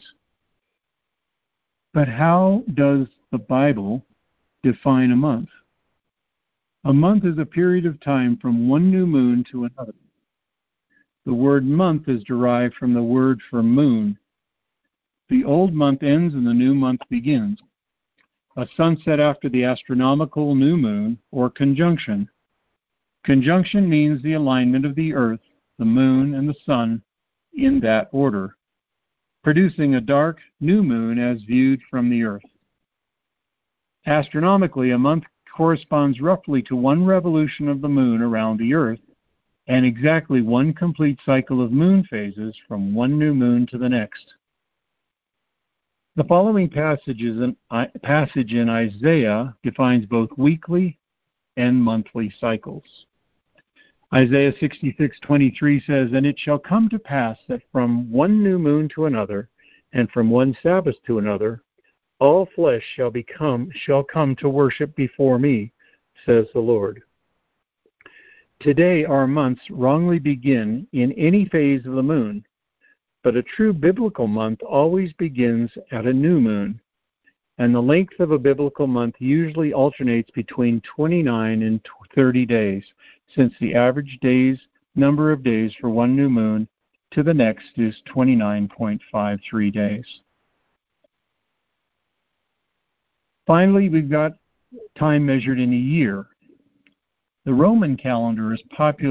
But how does the Bible define a month? A month is a period of time from one new moon to another. The word month is derived from the word for moon. The old month ends and the new month begins. A sunset after the astronomical new moon, or conjunction. Conjunction means the alignment of the earth, the moon, and the sun in that order, producing a dark new moon as viewed from the earth. Astronomically, a month corresponds roughly to one revolution of the moon around the earth and exactly one complete cycle of moon phases from one new moon to the next. The following passage in Isaiah defines both weekly and monthly cycles. Isaiah 66:23 says, "And it shall come to pass that from one new moon to another, and from one Sabbath to another, all flesh shall come to worship before me, says the Lord." Today our months wrongly begin in any phase of the moon, but a true biblical month always begins at a new moon, and the length of a biblical month usually alternates between 29 and 30 days, since the average number of days for one new moon to the next is 29.53 days. Finally, we've got time measured in a year. The Roman calendar is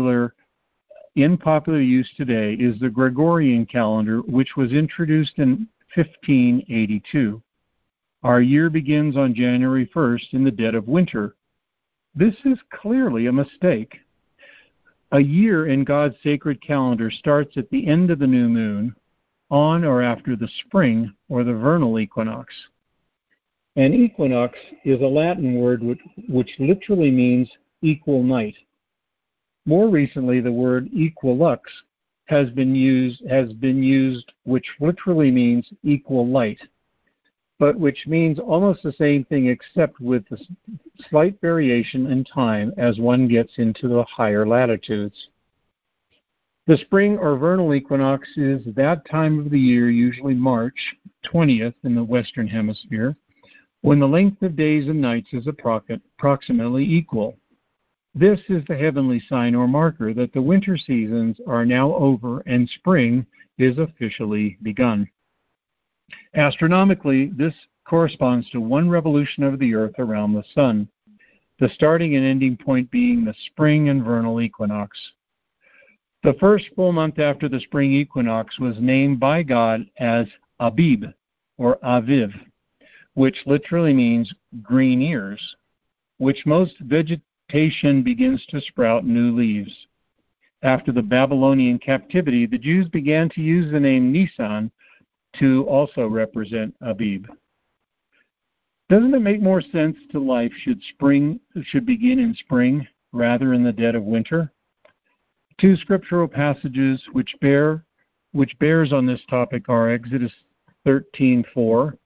in popular use today is the Gregorian calendar, which was introduced in 1582. Our year begins on January 1st in the dead of winter. This is clearly a mistake. A year in God's sacred calendar starts at the end of the new moon, on or after the spring or the vernal equinox. An equinox is a Latin word which literally means equal night. More recently, the word equilux has been used, which literally means equal light, but which means almost the same thing except with a slight variation in time as one gets into the higher latitudes. The spring or vernal equinox is that time of the year, usually March 20th in the Western Hemisphere, when the length of days and nights is approximately equal. This is the heavenly sign or marker that the winter seasons are now over and spring is officially begun. Astronomically, this corresponds to one revolution of the Earth around the Sun, the starting and ending point being the spring and vernal equinox. The first full month after the spring equinox was named by God as Abib, or Aviv, which literally means green ears, which most vegetation begins to sprout new leaves. After the Babylonian captivity, the Jews began to use the name Nisan to also represent Abib. Doesn't it make more sense to life should begin in spring rather in the dead of winter? Two scriptural passages which bears on this topic are Exodus 13:4.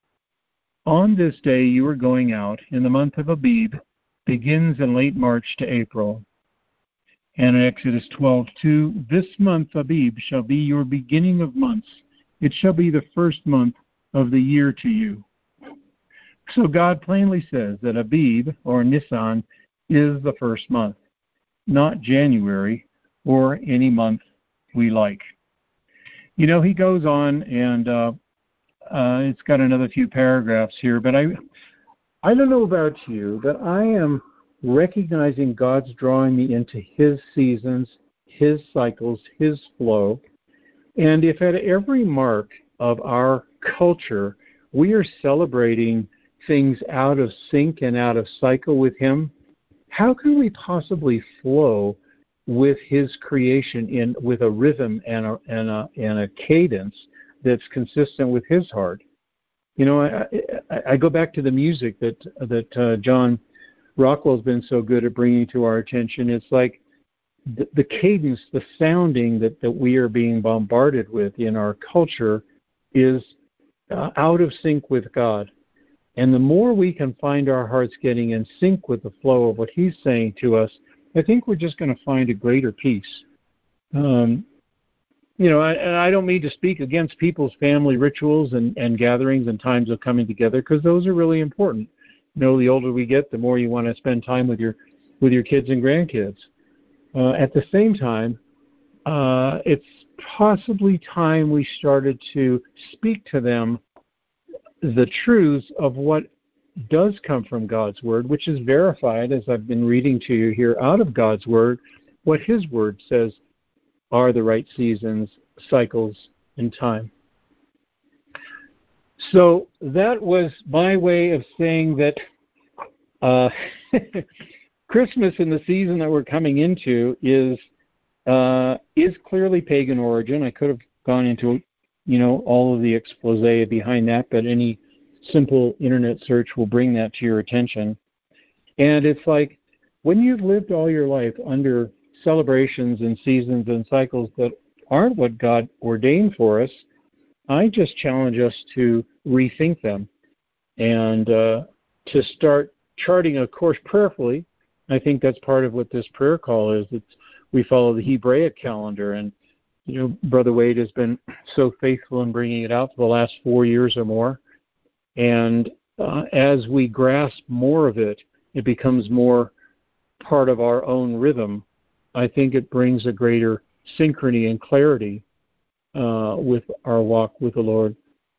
"On this day you are going out in the month of Abib, begins in late March to April." And in Exodus 12:2, "This month Abib shall be your beginning of months. It shall be the first month of the year to you." So God plainly says that Abib, or Nisan, is the first month, not January or any month we like. You know, he goes on, and it's got another few paragraphs here, but I don't know about you, but I am recognizing God's drawing me into His seasons, His cycles, His flow. And if at every mark of our culture we are celebrating things out of sync and out of cycle with Him, how can we possibly flow with His creation with a rhythm and a cadence that's consistent with His heart? You know, I go back to the music that John Rockwell's been so good at bringing to our attention. It's like the cadence, the sounding that we are being bombarded with in our culture is out of sync with God. And the more we can find our hearts getting in sync with the flow of what He's saying to us, I think we're just going to find a greater peace. You know, I don't mean to speak against people's family rituals and gatherings and times of coming together, because those are really important. You know, the older we get, the more you want to spend time with your kids and grandkids. At the same time, it's possibly time we started to speak to them the truths of what does come from God's Word, which is verified, as I've been reading to you here, out of God's Word, what His Word says are the right seasons, cycles, and time. So that was my way of saying that Christmas in the season that we're coming into is clearly pagan origin. I could have gone into, you know, all of the expose behind that, but any simple internet search will bring that to your attention. And it's like, when you've lived all your life under celebrations and seasons and cycles that aren't what God ordained for us, I just challenge us to rethink them and to start charting a course prayerfully. I think that's part of what this prayer call is. We follow the Hebraic calendar, and you know, Brother Wade has been so faithful in bringing it out for the last 4 years or more. And as we grasp more of it, it becomes more part of our own rhythm. I think it brings a greater synchrony and clarity with our walk with the Lord.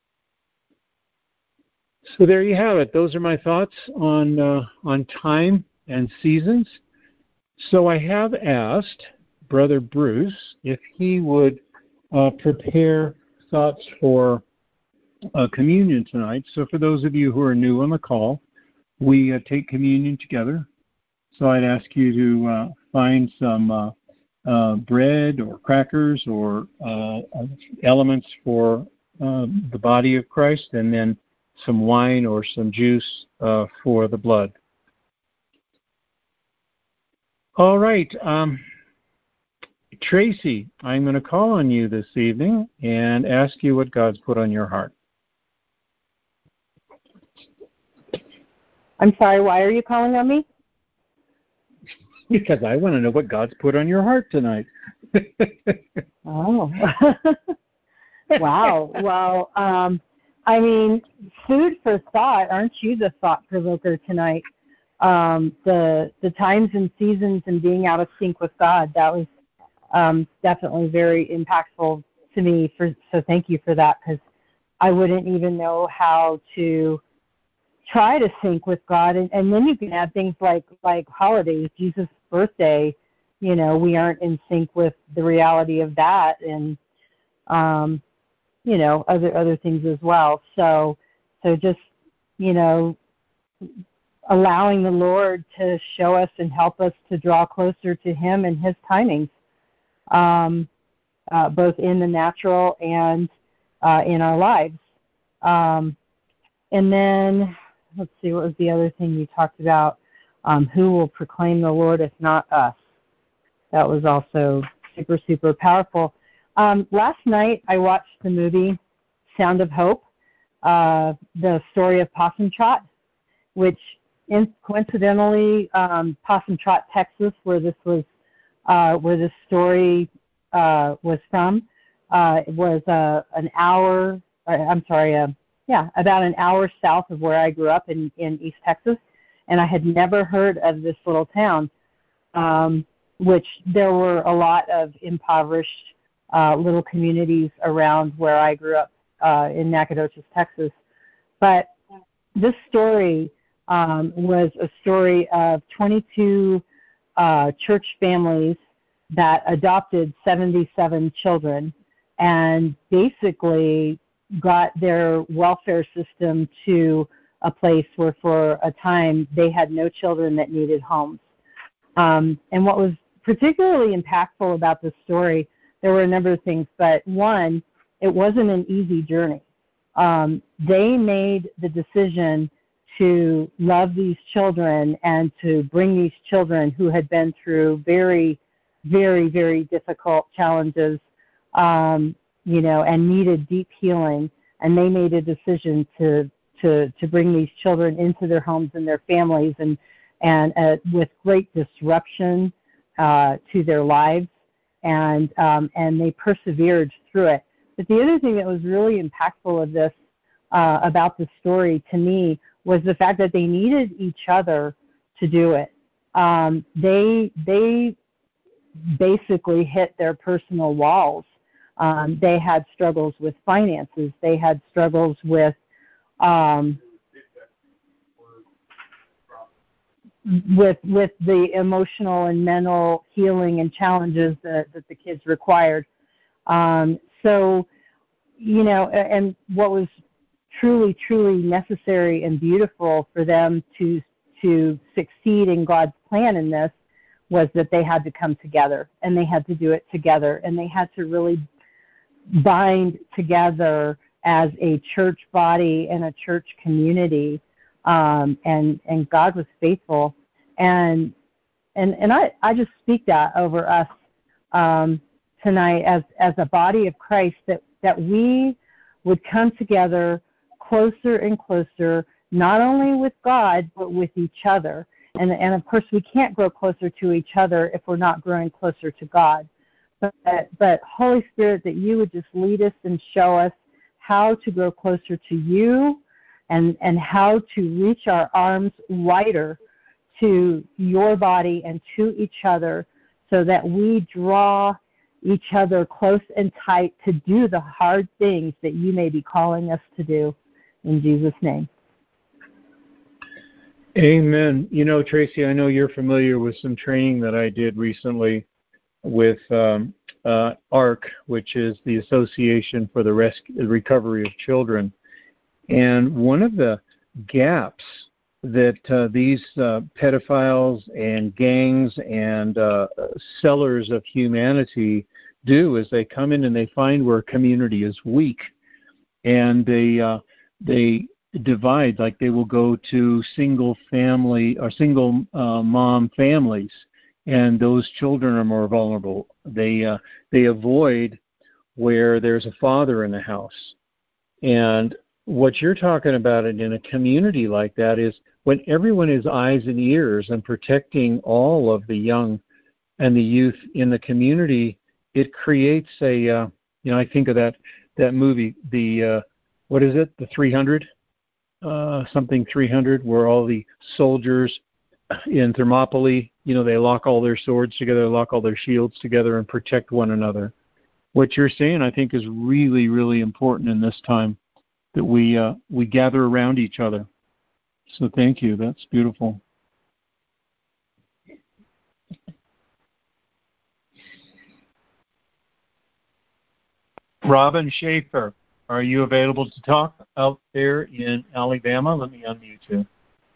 So there you have it. Those are my thoughts on time and seasons. So I have asked Brother Bruce if he would prepare thoughts for communion tonight. So for those of you who are new on the call, we take communion together. So I'd ask you to find some bread or crackers or elements for the body of Christ, and then some wine or some juice for the blood. All right. Tracy, I'm going to call on you this evening and ask you what God's put on your heart. I'm sorry, why are you calling on me? Because I want to know what God's put on your heart tonight. Oh. Wow. Well, I mean, food for thought. Aren't you the thought provoker tonight? The times and seasons and being out of sync with God, that was definitely very impactful to me. So thank you for that, because I wouldn't even know how to try to sync with God. And then you can add things like holidays, Jesus' birthday. You know, we aren't in sync with the reality of that, and you know, other things as well. So just, you know, allowing the Lord to show us and help us to draw closer to Him and His timings, both in the natural and in our lives. And then, let's see, what was the other thing you talked about? Who will proclaim the Lord if not us? That was also super, super powerful. Last night I watched the movie Sound of Hope, the story of Possum Trot, which coincidentally, Possum Trot, Texas, where this story was from, it was about an hour south of where I grew up in East Texas, and I had never heard of this little town, which there were a lot of impoverished little communities around where I grew up in Nacogdoches, Texas. But this story was a story of 22 church families that adopted 77 children and basically got their welfare system to a place where for a time they had no children that needed homes. And what was particularly impactful about this story, there were a number of things, but one, it wasn't an easy journey. They made the decision to love these children and to bring these children who had been through very, very, very difficult challenges, and needed deep healing. And they made a decision to bring these children into their homes and their families, and with great disruption to their lives, and they persevered through it. But the other thing that was really impactful of this about the story to me was the fact that they needed each other to do it. They basically hit their personal walls. They had struggles with finances. They had struggles with the emotional and mental healing and challenges that the kids required. And what was truly, truly necessary and beautiful for them to succeed in God's plan in this was that they had to come together, and they had to do it together, and they had to really bind together as a church body and a church community, and God was faithful, and I just speak that over us tonight as a body of Christ, that we would come together closer and closer, not only with God but with each other, and of course we can't grow closer to each other if we're not growing closer to God. But Holy Spirit, that you would just lead us and show us how to grow closer to you, and how to reach our arms wider to your body and to each other, so that we draw each other close and tight to do the hard things that you may be calling us to do. In Jesus' name. Amen. Tracy, I know you're familiar with some training that I did recently with ARC, which is the Association for the Recovery of Children. And one of the gaps that these pedophiles and gangs and sellers of humanity do is they come in and they find where a community is weak, and they divide. Like they will go to single family or single mom families, and those children are more vulnerable. They avoid where there's a father in the house. And what you're talking about in a community like that is when everyone is eyes and ears and protecting all of the young and the youth in the community, it creates I think of that movie, what is it, the 300? Something 300, where all the soldiers in Thermopylae, they lock all their swords together, lock all their shields together, and protect one another. What you're saying, I think, is really, really important in this time, that we gather around each other. So thank you. That's beautiful. Robin Schaefer, are you available to talk out there in Alabama? Let me unmute you.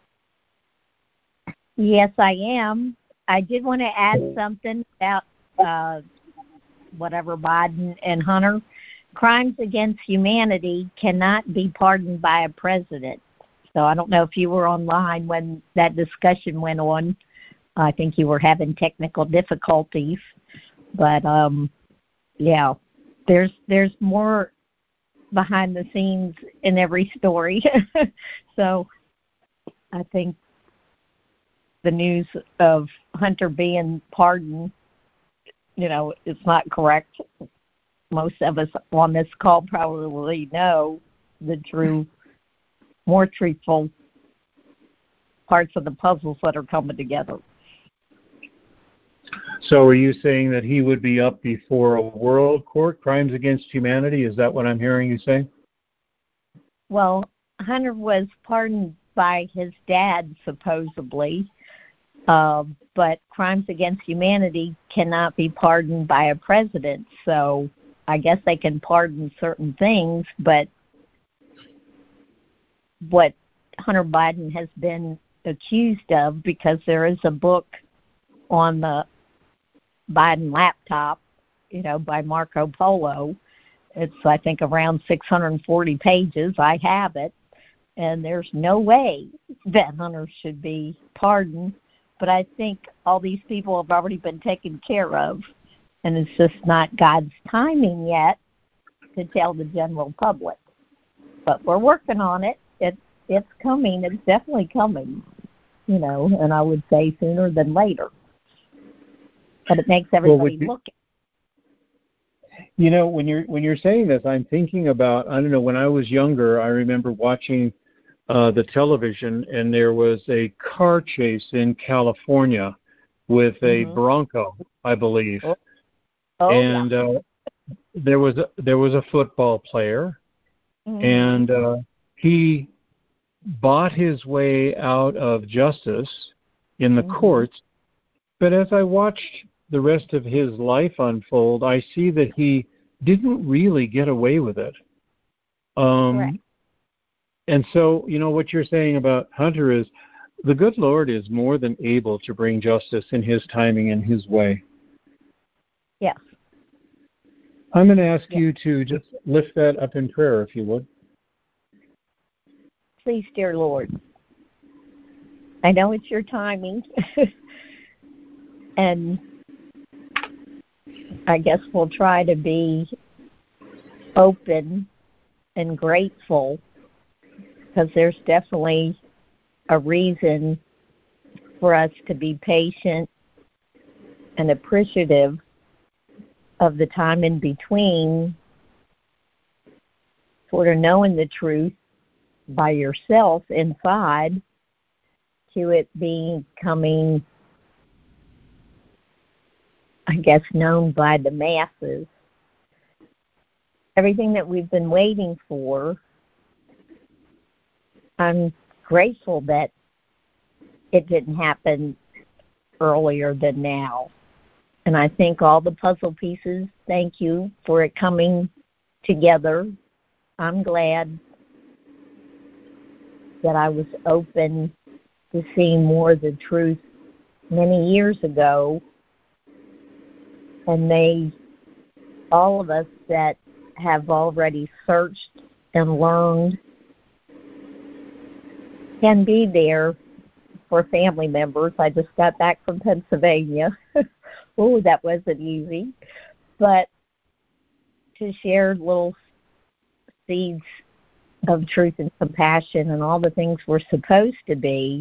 Yes, I am. I did want to add something about whatever Biden and Hunter. Crimes against humanity cannot be pardoned by a president. So I don't know if you were online when that discussion went on. I think you were having technical difficulties. But, yeah, there's more behind the scenes in every story. So I think the news of Hunter being pardoned, it's not correct. Most of us on this call probably know the more truthful parts of the puzzles that are coming together. So are you saying that he would be up before a world court, crimes against humanity? Is that what I'm hearing you say? Well, Hunter was pardoned by his dad, supposedly. But crimes against humanity cannot be pardoned by a president. So I guess they can pardon certain things, but what Hunter Biden has been accused of, because there is a book on the Biden laptop, by Marco Polo. It's, I think, around 640 pages. I have it. And there's no way that Hunter should be pardoned. But I think all these people have already been taken care of. And it's just not God's timing yet to tell the general public. But we're working on it. It's coming. It's definitely coming, and I would say sooner than later. But it makes everybody look at it. When you're saying this, I'm thinking about, I don't know, when I was younger, I remember watching the television, and there was a car chase in California with a Bronco, I believe. And there was a football player, and he bought his way out of justice in the courts. But as I watched the rest of his life unfold, I see that he didn't really get away with it. Right. And so, what you're saying about Hunter is the good Lord is more than able to bring justice in his timing and his way. Yes. I'm going to ask you to just lift that up in prayer, if you would. Please, dear Lord, I know it's your timing, and I guess we'll try to be open and grateful, because there's definitely a reason for us to be patient and appreciative of the time in between, sort of knowing the truth by yourself inside, to it becoming, I guess, known by the masses. Everything that we've been waiting for, I'm grateful that it didn't happen earlier than now. And I think all the puzzle pieces, thank you for it coming together. I'm glad that I was open to seeing more of the truth many years ago. And all of us that have already searched and learned, can be there for family members. I just got back from Pennsylvania. Oh, that wasn't easy. But to share little seeds of truth and compassion and all the things we're supposed to be,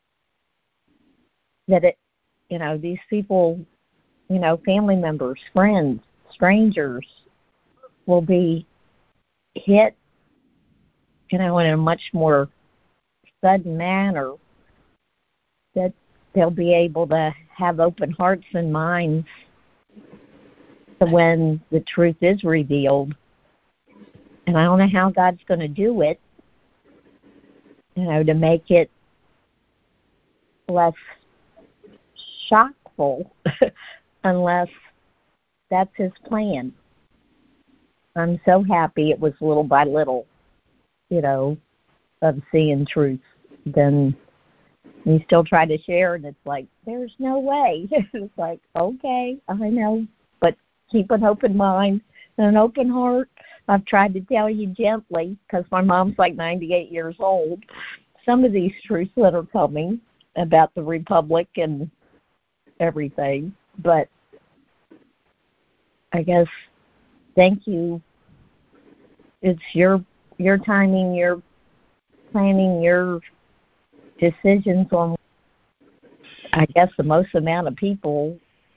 that these people, family members, friends, strangers, will be hit, in a much more sudden manner, that they'll be able to have open hearts and minds when the truth is revealed. And I don't know how God's going to do it, to make it less shockful, unless that's his plan. I'm so happy it was little by little, of seeing truth. Then you still try to share, and it's like, there's no way. It's like, okay, I know, but keep an open mind and an open heart. I've tried to tell you gently, because my mom's like 98 years old, some of these truths that are coming about the Republic and everything. But I guess, thank you. It's your timing, your planning, your decisions on, I guess, the most amount of people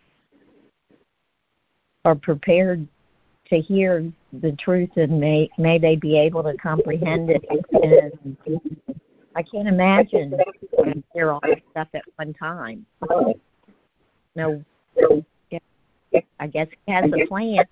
are prepared to hear the truth, and may they be able to comprehend it. And I can't imagine hear all this stuff at one time. No, I guess he has a plan.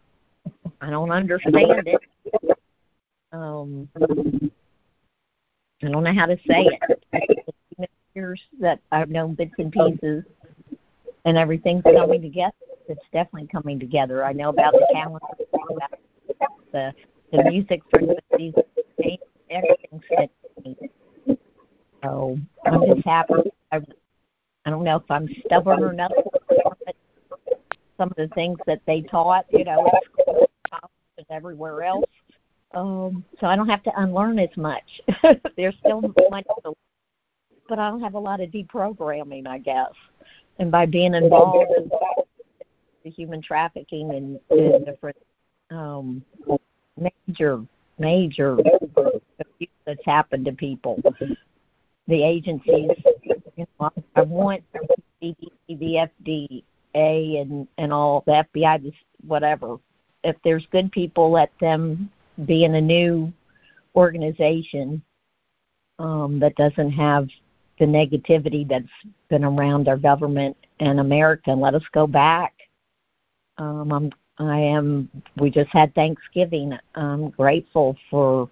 I don't understand it. I don't know how to say it. Years that I've known bits and pieces, and everything's coming together. It's definitely coming together. I know about the calendar, about the music frequencies, everything's fitting. So I'm just happy. I don't know if I'm stubborn or not. Some of the things that they taught, at school and everywhere else. So I don't have to unlearn as much. There's still much to learn, but I don't have a lot of deprogramming, I guess. And by being involved in the human trafficking and different major abuse that's happened to people, the agencies, I want the FDA and all, the FBI, whatever. If there's good people, let them be in a new organization that doesn't have the negativity that's been around our government and America, and let us go back. We just had Thanksgiving. I'm grateful for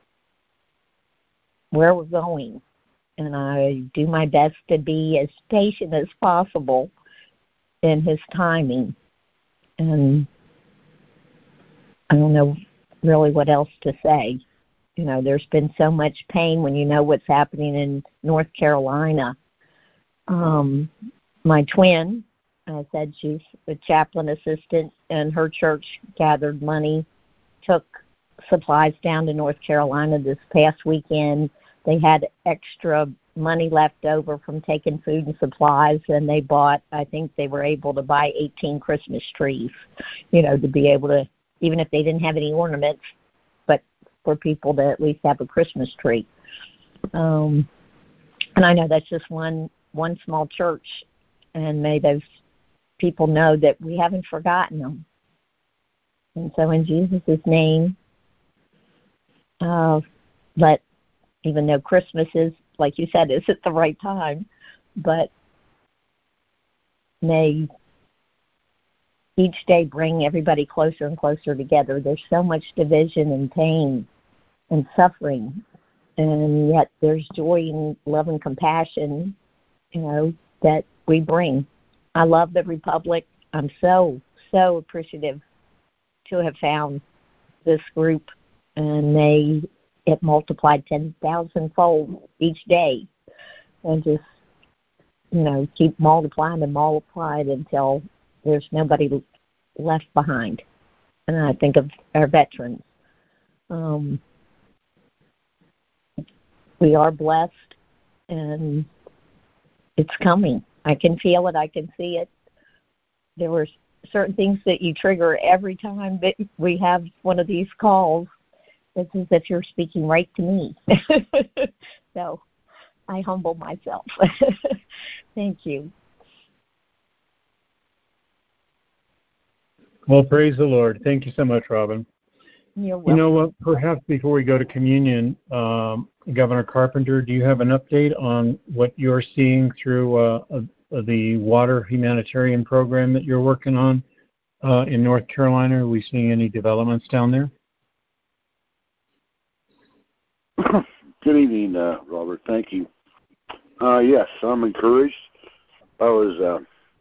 where we're going, and I do my best to be as patient as possible in His timing. And I don't know really what else to say. There's been so much pain when you know what's happening in North Carolina. My twin, I said she's a chaplain assistant, and her church gathered money, took supplies down to North Carolina this past weekend. They had extra money left over from taking food and supplies, and they bought, I think they were able to buy 18 Christmas trees, to be able to, even if they didn't have any ornaments, but for people to at least have a Christmas tree. And I know that's just one small church, and may those people know that we haven't forgotten them. And so in Jesus' name, even though Christmas is, like you said, isn't the right time, but may each day bring everybody closer and closer together. There's so much division and pain and suffering, and yet there's joy and love and compassion, that we bring. I love the Republic. I'm so appreciative to have found this group, and it multiplied 10,000-fold each day, and just keep multiplying and multiplying until there's nobody left behind. And I think of our veterans. We are blessed, and it's coming. I can feel it. I can see it. There were certain things that you trigger every time that we have one of these calls. It's as if you're speaking right to me. So I humble myself. Thank you. Well, praise the Lord. Thank you so much, Robin. You're welcome. You know what? Perhaps before we go to communion, Governor Carpenter, do you have an update on what you're seeing through the water humanitarian program that you're working on in North Carolina? Are we seeing any developments down there? Good evening, Robert. Thank you. Yes, I'm encouraged. I was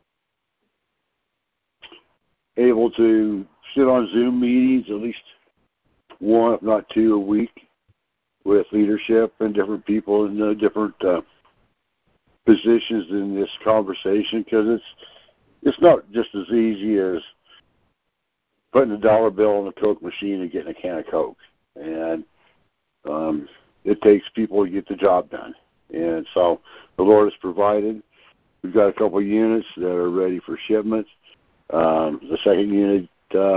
able to sit on Zoom meetings, at least one, if not two, a week with leadership and different people in different positions in this conversation, because it's not just as easy as putting a dollar bill in a Coke machine and getting a can of Coke. And it takes people to get the job done. And so the Lord has provided. We've got a couple of units that are ready for shipment. The second unit,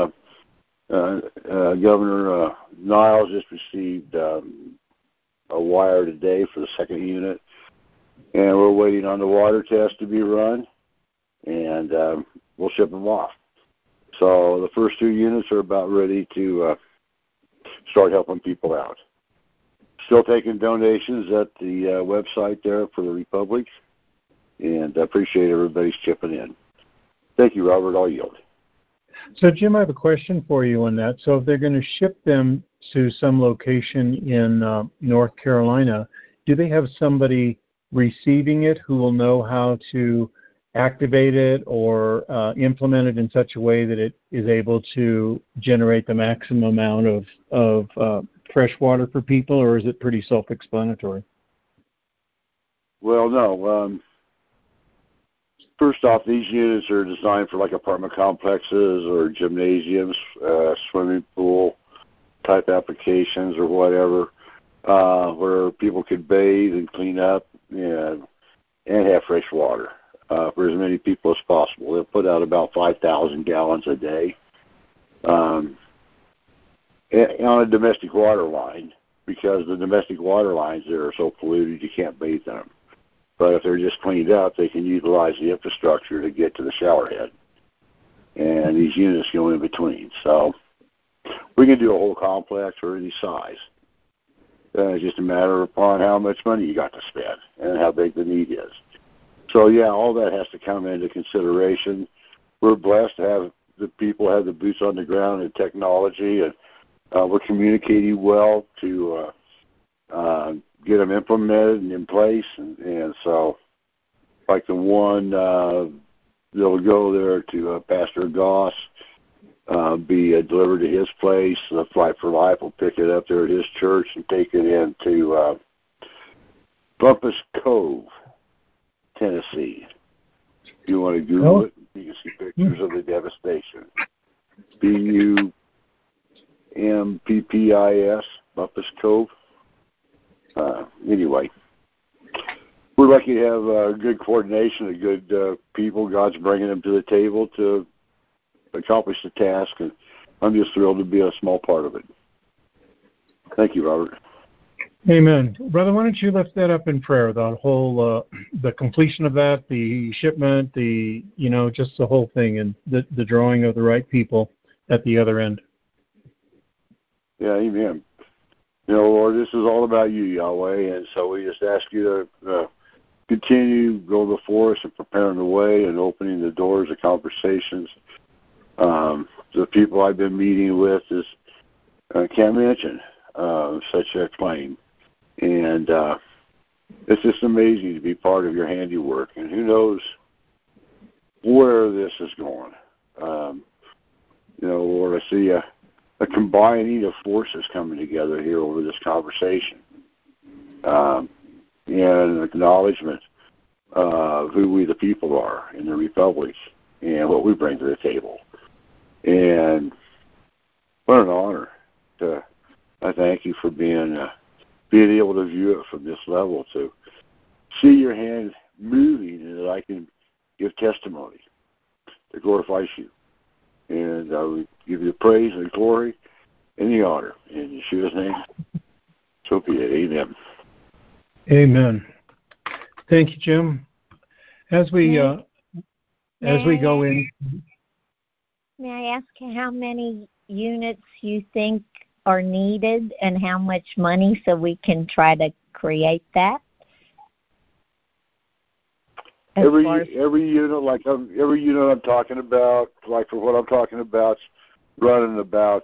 Governor Niles just received a wire today for the second unit. And we're waiting on the water test to be run, and we'll ship them off. So the first two units are about ready to start helping people out. Still taking donations at the website there for the Republic, and I appreciate everybody's chipping in. Thank you, Robert. I'll yield. So, Jim, I have a question for you on that. So if they're going to ship them to some location in North Carolina, do they have somebody receiving it who will know how to activate it or implement it in such a way that it is able to generate the maximum amount of fresh water for people, or is it pretty self-explanatory? Well, no. First off, these units are designed for like apartment complexes or gymnasiums, swimming pool type applications or whatever, where people could bathe and clean up and have fresh water for as many people as possible. They'll put out about 5,000 gallons a day on a domestic water line, because the domestic water lines there are so polluted you can't bathe in them. But if they're just cleaned up, they can utilize the infrastructure to get to the shower head. And these units go in between. So we can do a whole complex or any size. It's just a matter upon how much money you got to spend and how big the need is. So, yeah, all that has to come into consideration. We're blessed to have the people have the boots on the ground in technology, and we're communicating well to get them implemented and in place. And so, like the one that'll go there to Pastor Goss, be delivered to his place. The Flight for Life will pick it up there at his church and take it into Bumpus Cove, Tennessee. If you want to Google it, you can see pictures of the devastation. Bumpppis, Bumpus Cove. Anyway, we're lucky to have good coordination of good people. God's bringing them to the table to accomplish the task, and I'm just thrilled to be a small part of it. Thank you, Robert. Amen. Brother, why don't you lift that up in prayer, the whole, the completion of that, the shipment, just the whole thing, and the drawing of the right people at the other end. Yeah, amen. Lord, this is all about you, Yahweh, and so we just ask you to continue, go before us and preparing the way and opening the doors of conversations. The people I've been meeting with can't mention such a claim. And it's just amazing to be part of your handiwork. And who knows where this is going. Lord, I see a combining of forces coming together here over this conversation. And an acknowledgement of who we the people are in the Republic and what we bring to the table. And what an honor. I thank you for being able to view it from this level, to see your hand moving, and that I can give testimony that glorifies you. And I will give you the praise and the glory and the honor. In Yeshua's name, so be it. Amen. Amen. Thank you, Jim. As we go in. May I ask how many units you think are needed and how much money, so we can try to create that? Every unit, every unit I'm talking about, like for what I'm talking about, running about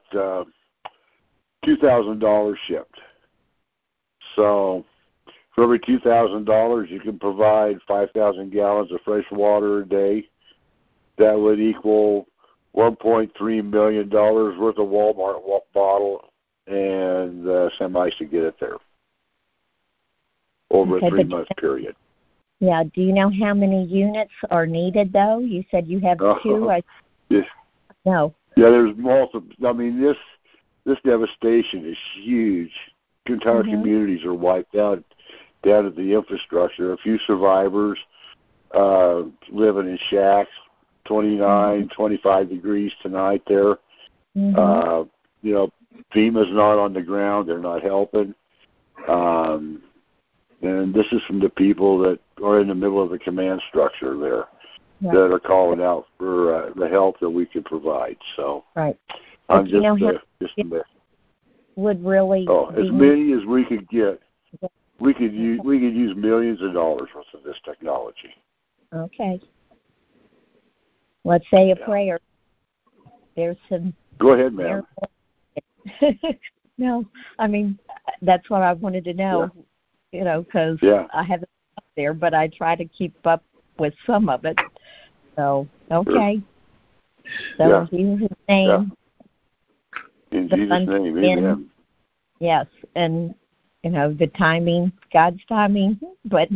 $2,000 shipped. So for every $2,000, you can provide 5,000 gallons of fresh water a day. That would equal $1.3 million worth of Walmart bottle and semis to get it there over a 3-month period. Yeah. Do you know how many units are needed, though? You said you have 2. Yes. No. Yeah, there's multiple. I mean, this devastation is huge. Entire communities are wiped out down at the infrastructure. A few survivors living in shacks, 29, 25 degrees tonight there. FEMA's not on the ground. They're not helping. And this is from the people that are in the middle of the command structure there that are calling out for the help that we can provide. So I'm would really as many as we could get. We could use millions of dollars worth of this technology. Okay. Let's say a prayer. There's some. Go ahead, ma'am. No, I mean, that's what I wanted to know, because I haven't been up there, but I try to keep up with some of it. So, okay. So, in Jesus' name. Yeah. In Jesus' name, amen. Yes, and, the timing, God's timing, but,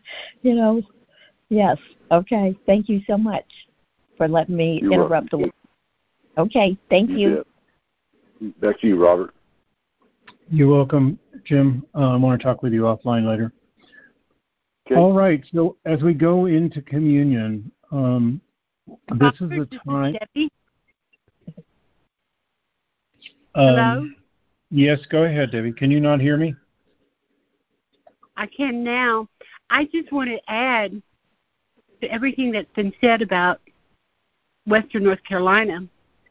yes. Okay, thank you so much for letting me interrupt the week. Okay, thank you. Back to you, Robert. You're welcome, Jim. I want to talk with you offline later. Okay. All right, so as we go into communion, this is the time. Hello? Yes, go ahead, Debbie. Can you not hear me? I can now. I just want to add to everything that's been said about Western North Carolina.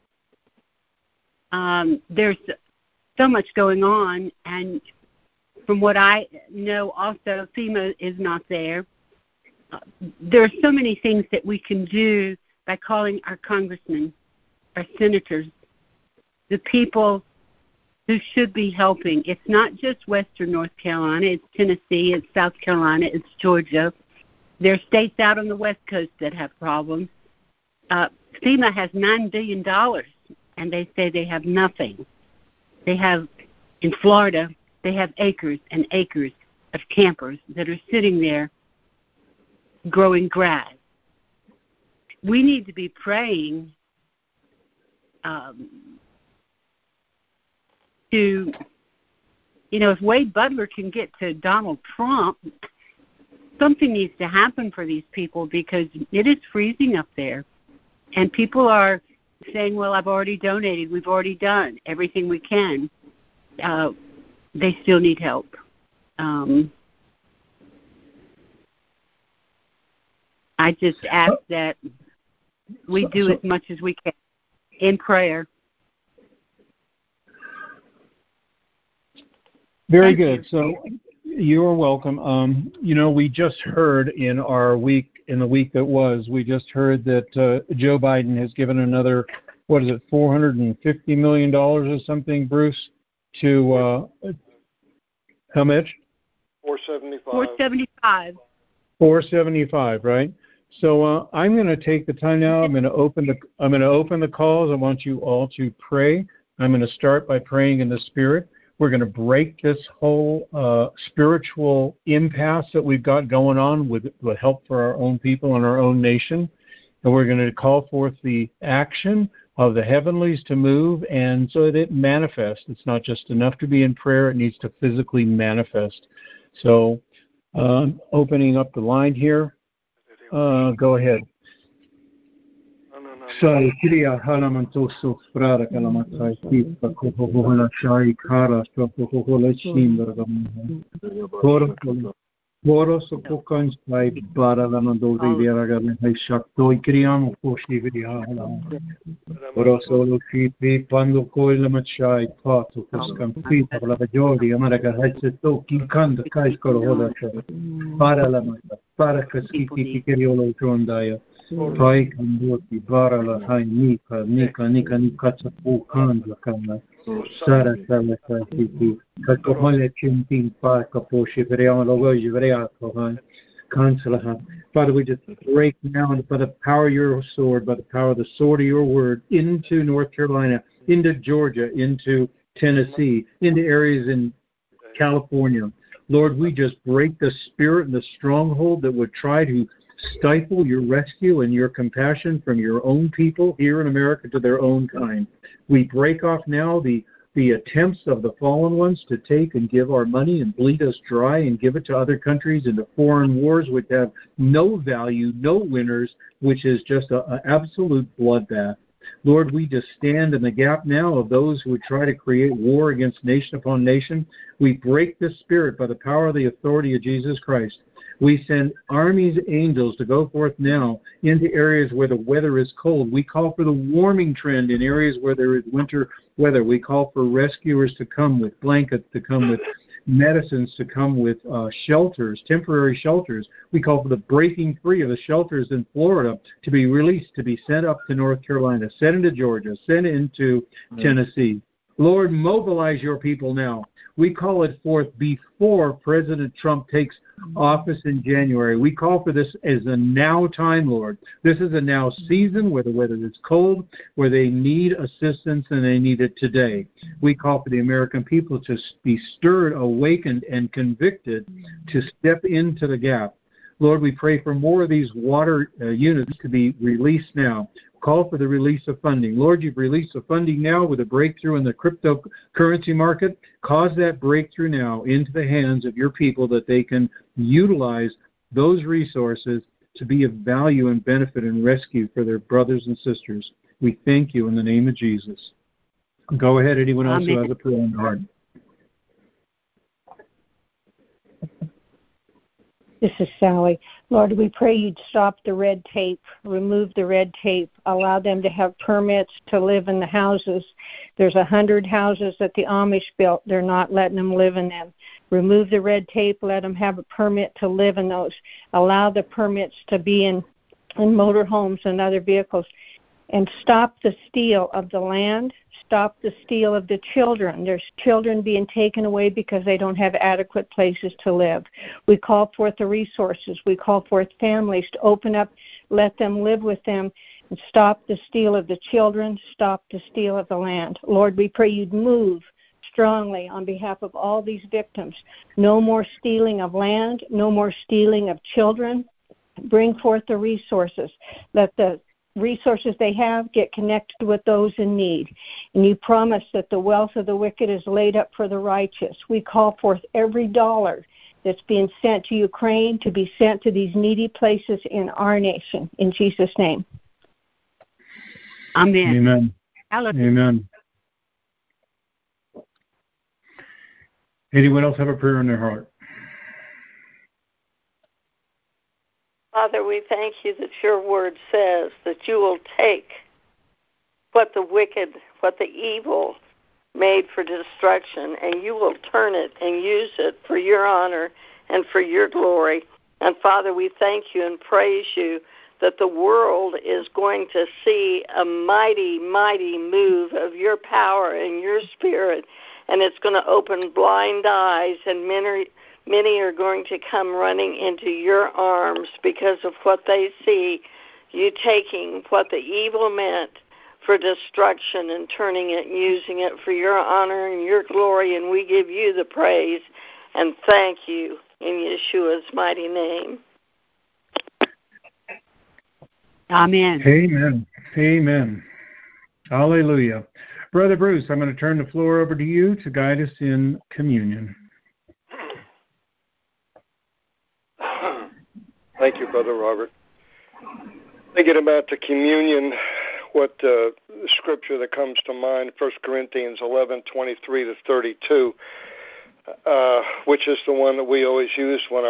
There's so much going on, and from what I know also, FEMA is not there. There are so many things that we can do by calling our congressmen, our senators, the people who should be helping. It's not just Western North Carolina. It's Tennessee. It's South Carolina. It's Georgia. There are states out on the West Coast that have problems. FEMA has $9 billion, and they say they have nothing. They have, in Florida, they have acres and acres of campers that are sitting there growing grass. We need to be praying to, if Wade Butler can get to Donald Trump, something needs to happen for these people because it is freezing up there. And people are saying, well, I've already donated. We've already done everything we can. They still need help. I just ask that we do as much as we can in prayer. Very good. So you're welcome. We just heard in the week that was, we just heard that Joe Biden has given another, $450 million or something, Bruce, to how much? $475. $475, right? So I'm going to take the time now. I'm going to open the calls. I want you all to pray. I'm going to start by praying in the Spirit. We're going to break this whole spiritual impasse that we've got going on with help for our own people and our own nation. And we're going to call forth the action of the heavenlies to move, and so that it manifests. It's not just enough to be in prayer. It needs to physically manifest. So opening up the line here. Go ahead. Shai Kriya Halamantoso Frara Kalamatai Kipa Kohola Shai Kara Tokohola Shimber Boros Kokan Shai Baralamando Riviera Hai Shaktoi Kriam Koshi Vihala Borosolo Fipi Pando Koila Machai Pato Koskam Pita Lavajori America Haitseto Kikanda Kai Korohola Paralamata Parakaski Kiriolo Trondaya Pai Kandoti Barala Hai Nika Nikatsa Pukandla Kana Sara Sara Kiki Kakohole Chimpin Parka Poshi Veriama Logoji Veriakohan Kansalahan. Father, we just break now by the power of your sword, by the power of the sword of your word, into North Carolina, into Georgia, into Tennessee, into areas in California. Lord, we just break the spirit and the stronghold that would try to stifle your rescue and your compassion from your own people here in America to their own kind. We break off now the attempts of the fallen ones to take and give our money and bleed us dry and give it to other countries into foreign wars which have no value, no winners, which is just an absolute bloodbath. Lord, we just stand in the gap now of those who would try to create war against nation upon nation. We break this spirit by the power of the authority of Jesus Christ. We send armies, angels to go forth now into areas where the weather is cold. We call for the warming trend in areas where there is winter weather. We call for rescuers to come with blankets, to come with medicines, to come with shelters, temporary shelters. We call for the breaking free of the shelters in Florida to be released, to be sent up to North Carolina, sent into Georgia, sent into Tennessee. Lord, mobilize your people now. We call it forth before President Trump takes office in January. We call for this as a now time, Lord. This is a now season where the weather is cold, where they need assistance, and they need it today. We call for the American people to be stirred, awakened, and convicted to step into the gap. Lord, we pray for more of these water units to be released now. Call for the release of funding. Lord, you've released the funding now with a breakthrough in the cryptocurrency market. Cause that breakthrough now into the hands of your people that they can utilize those resources to be of value and benefit and rescue for their brothers and sisters. We thank you in the name of Jesus. Go ahead, anyone else who has a prayer in their heart. This is Sally. Lord, we pray you'd stop the red tape, remove the red tape, allow them to have permits to live in the houses. There's 100 houses that the Amish built. They're not letting them live in them. Remove the red tape, let them have a permit to live in those. Allow the permits to be in motorhomes and other vehicles. And stop the steal of the land, stop the steal of the children. There's children being taken away because they don't have adequate places to live. We call forth the resources. We call forth families to open up, let them live with them, and stop the steal of the children, stop the steal of the land. Lord, we pray you'd move strongly on behalf of all these victims. No more stealing of land, no more stealing of children. Bring forth the resources. Let the resources they have get connected with those in need. And you promise that the wealth of the wicked is laid up for the righteous. We call forth every dollar that's being sent to Ukraine to be sent to these needy places in our nation. In Jesus' name. Amen. Amen. Hallelujah. Amen. Anyone else have a prayer in their heart? Father, we thank you that your word says that you will take what the wicked, what the evil made for destruction, and you will turn it and use it for your honor and for your glory. And Father, we thank you and praise you that the world is going to see a mighty, mighty move of your power and your spirit, and it's going to open blind eyes, and many are going to come running into your arms because of what they see, you taking what the evil meant for destruction and turning it and using it for your honor and your glory. And we give you the praise and thank you in Yeshua's mighty name. Amen. Amen. Amen. Hallelujah. Brother Bruce, I'm going to turn the floor over to you to guide us in communion. Thank you, Brother Robert. Thinking about the communion, what the scripture that comes to mind, 1 Corinthians 11:23-32, which is the one that we always used when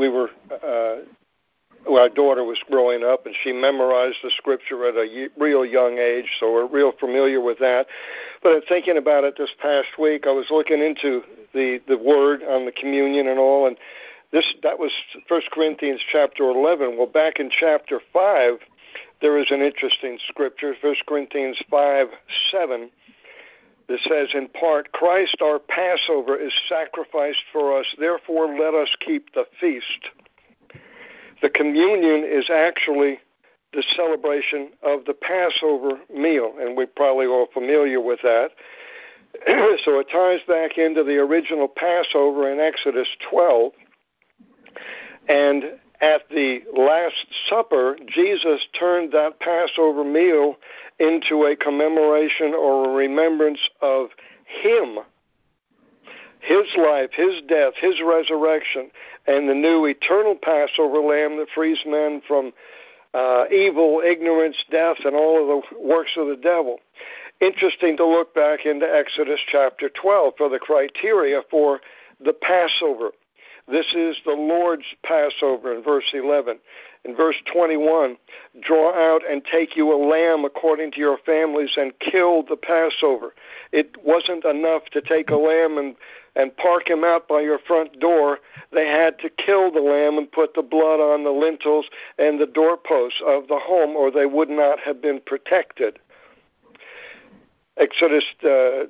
our daughter was growing up, and she memorized the scripture at a real young age, so we're real familiar with that. But in thinking about it this past week, I was looking into the word on the communion and all, and that was 1 Corinthians chapter 11. Well, back in chapter 5, there is an interesting scripture, 1 Corinthians 5:7, that says, in part, Christ our Passover is sacrificed for us, therefore let us keep the feast. The communion is actually the celebration of the Passover meal, and we're probably all familiar with that. So it ties back into the original Passover in Exodus 12. And at the Last Supper, Jesus turned that Passover meal into a commemoration or a remembrance of Him, His life, His death, His resurrection, and the new eternal Passover lamb that frees men from evil, ignorance, death, and all of the works of the devil. Interesting to look back into Exodus chapter 12 for the criteria for the Passover. This is the Lord's Passover in verse 11. In verse 21, draw out and take you a lamb according to your families and kill the Passover. It wasn't enough to take a lamb and park him out by your front door. They had to kill the lamb and put the blood on the lintels and the doorposts of the home, or they would not have been protected. Exodus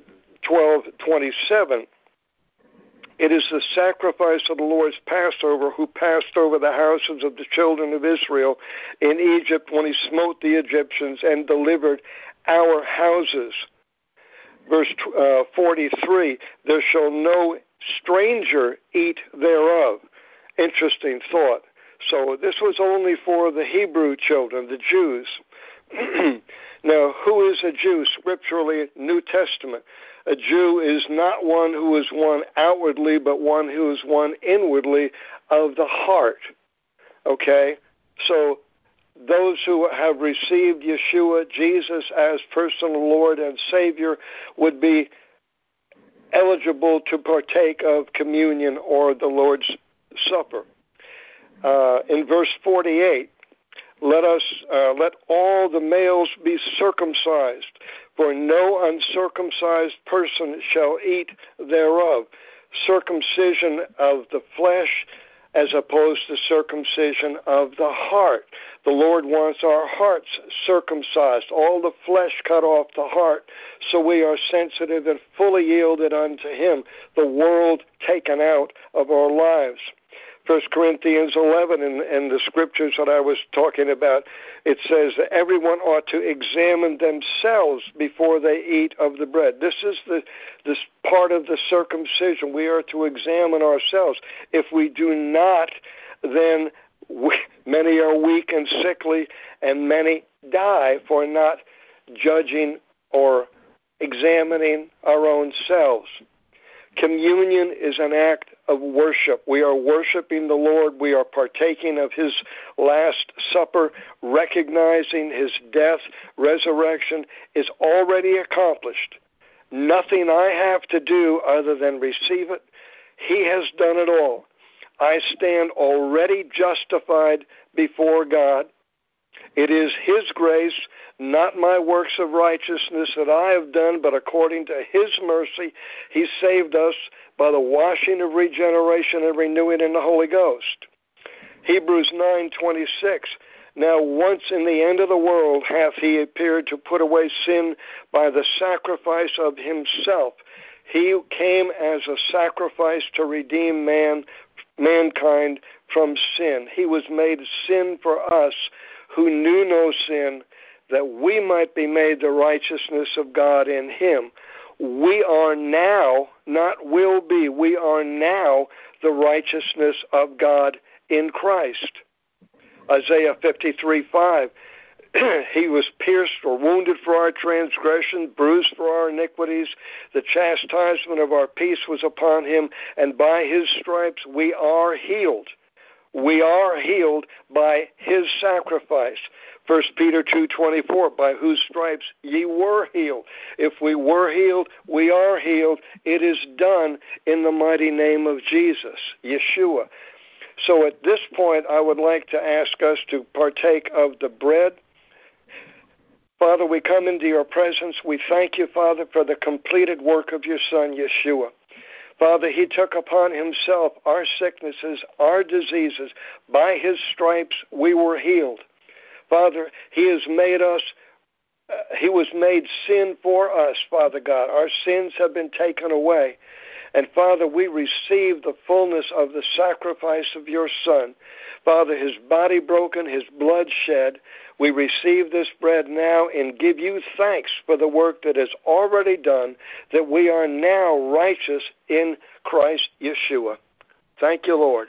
12:27, it is the sacrifice of the Lord's Passover, who passed over the houses of the children of Israel in Egypt when he smote the Egyptians and delivered our houses. Verse 43, there shall no stranger eat thereof. Interesting thought. So this was only for the Hebrew children, the Jews. Now, who is a Jew scripturally, New Testament? A Jew is not one who is one outwardly, but one who is one inwardly of the heart. Okay? So those who have received Yeshua, Jesus, as personal Lord and Savior would be eligible to partake of communion or the Lord's Supper. In verse 48, let all the males be circumcised, for no uncircumcised person shall eat thereof. Circumcision of the flesh as opposed to circumcision of the heart. The Lord wants our hearts circumcised, all the flesh cut off the heart, so we are sensitive and fully yielded unto Him, the world taken out of our lives. 1 Corinthians 11, in the scriptures that I was talking about, it says that everyone ought to examine themselves before they eat of the bread. This is this part of the circumcision. We are to examine ourselves. If we do not, then many are weak and sickly, and many die for not judging or examining our own selves. Communion is an act of worship. We are worshiping the Lord. We are partaking of His Last Supper, recognizing His death, resurrection is already accomplished. Nothing I have to do other than receive it. He has done it all. I stand already justified before God. It is His grace, not my works of righteousness that I have done, but according to His mercy, He saved us by the washing of regeneration and renewing in the Holy Ghost. Hebrews 9:26. Now once in the end of the world hath He appeared to put away sin by the sacrifice of Himself. He came as a sacrifice to redeem mankind from sin. He was made sin for us who knew no sin, that we might be made the righteousness of God in Him. We are now, not will be, we are now the righteousness of God in Christ. Isaiah 53:5, He was pierced or wounded for our transgression, bruised for our iniquities. The chastisement of our peace was upon Him, and by His stripes we are healed. We are healed by His sacrifice. 1 Peter 2:24, by whose stripes ye were healed. If we were healed, we are healed. It is done in the mighty name of Jesus, Yeshua. So at this point, I would like to ask us to partake of the bread. Father, we come into your presence. We thank you, Father, for the completed work of your Son, Yeshua. Father, He took upon Himself our sicknesses, our diseases. By His stripes we were healed. Father, He has made us, He was made sin for us, Father God. Our sins have been taken away. And Father, we receive the fullness of the sacrifice of your Son. Father, His body broken, His blood shed. We receive this bread now and give you thanks for the work that is already done, that we are now righteous in Christ Yeshua. Thank you, Lord.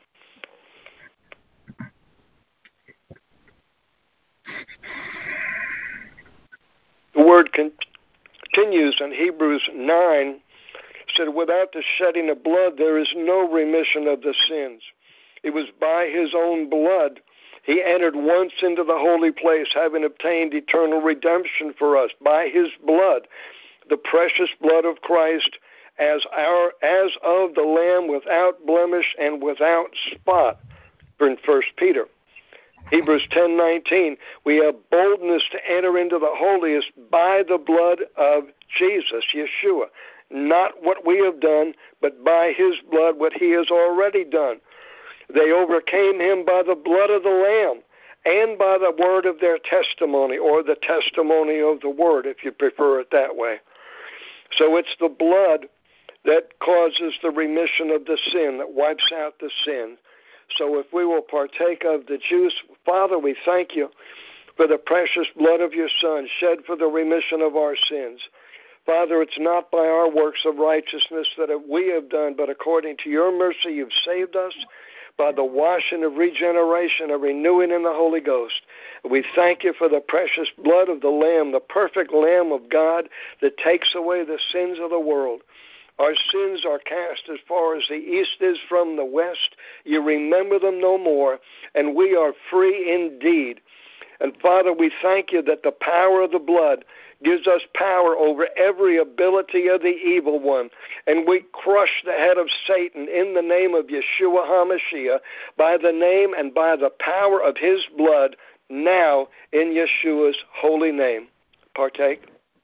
The word continues in Hebrews 9, said, without the shedding of blood there is no remission of the sins. It was by His own blood He entered once into the holy place, having obtained eternal redemption for us. By His blood, the precious blood of Christ, as of the Lamb, without blemish and without spot. In 1 Peter. Hebrews 10:19, we have boldness to enter into the holiest by the blood of Jesus, Yeshua. Not what we have done, but by His blood, what He has already done. They overcame Him by the blood of the Lamb and by the word of their testimony, or the testimony of the word, if you prefer it that way. So it's the blood that causes the remission of the sin, that wipes out the sin. So if we will partake of the juice, Father, we thank you for the precious blood of your Son shed for the remission of our sins. Father, it's not by our works of righteousness that we have done, but according to your mercy you've saved us by the washing of regeneration, a renewing in the Holy Ghost. We thank you for the precious blood of the Lamb, the perfect Lamb of God that takes away the sins of the world. Our sins are cast as far as the east is from the west. You remember them no more, and we are free indeed. And Father, we thank you that the power of the blood gives us power over every ability of the evil one. And we crush the head of Satan in the name of Yeshua HaMashiach, by the name and by the power of his blood, now in Yeshua's holy name. Partake.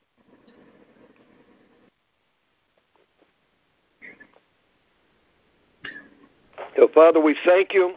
So, Father, we thank you.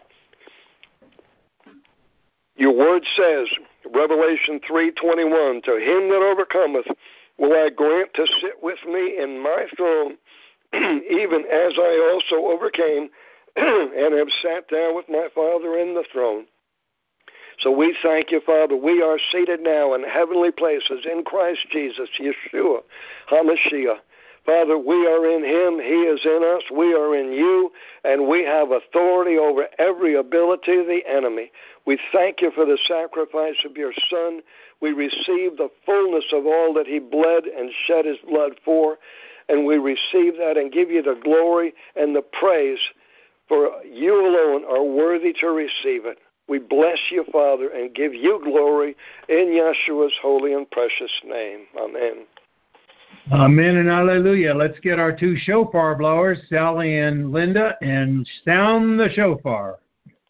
Your word says, Revelation 3:21, to him that overcometh will I grant to sit with me in my throne, even as I also overcame and have sat down with my Father in the throne. So we thank you, Father. We are seated now in heavenly places in Christ Jesus, Yeshua HaMashiach. Father, we are in him, he is in us, we are in you, and we have authority over every ability of the enemy. We thank you for the sacrifice of your Son. We receive the fullness of all that he bled and shed his blood for, and we receive that and give you the glory and the praise, for you alone are worthy to receive it. We bless you, Father, and give you glory in Yeshua's holy and precious name. Amen. Amen and hallelujah. Let's get our two shofar blowers, Sally and Linda, and sound the shofar.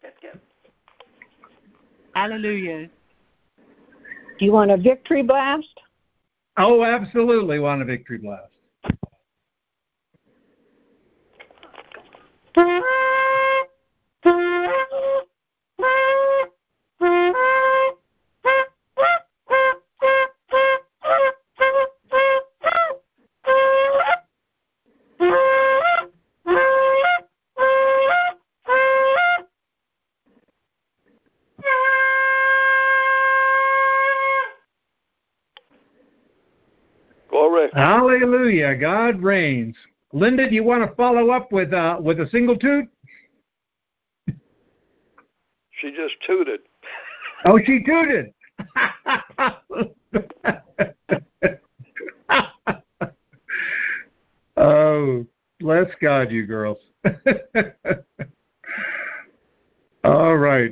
Hallelujah. Do you want a victory blast? Oh, absolutely want a victory blast. Glory. Hallelujah. God reigns. Linda, do you want to follow up with a single toot? She just tooted. Oh, she tooted. Oh, bless God, you girls. All right.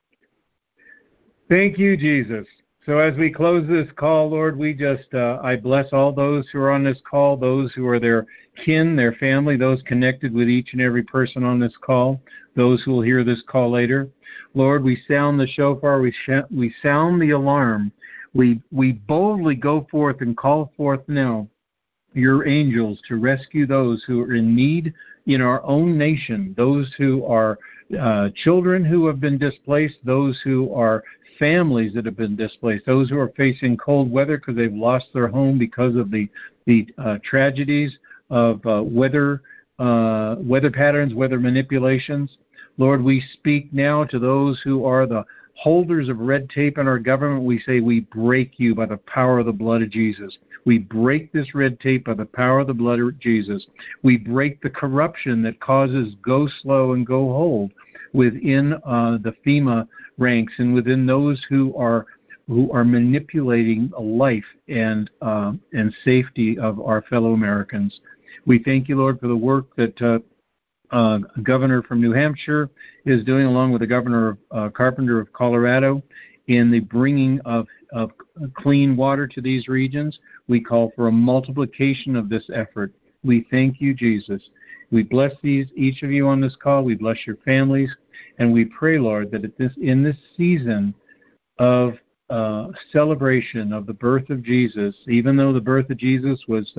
Thank you, Jesus. So as we close this call, Lord, we just, I bless all those who are on this call, those who are their kin, their family, those connected with each and every person on this call, those who will hear this call later. Lord, we sound the shofar, we sound the alarm. We boldly go forth and call forth now your angels to rescue those who are in need in our own nation, those who are children who have been displaced, those who are families that have been displaced, those who are facing cold weather because they've lost their home because of the tragedies of weather patterns, weather manipulations. Lord, we speak now to those who are the holders of red tape in our government. We say we break you by the power of the blood of Jesus. We break this red tape by the power of the blood of Jesus. We break the corruption that causes go slow and go hold within the FEMA ranks and within those who are manipulating life and safety of our fellow Americans. We thank you, Lord, for the work that a governor from New Hampshire is doing, along with the governor of Carpenter of Colorado, in the bringing of clean water to these regions. We call for a multiplication of this effort. We thank you, Jesus. We bless each of you on this call. We bless your families. And we pray, Lord, that in this season of celebration of the birth of Jesus, even though the birth of Jesus was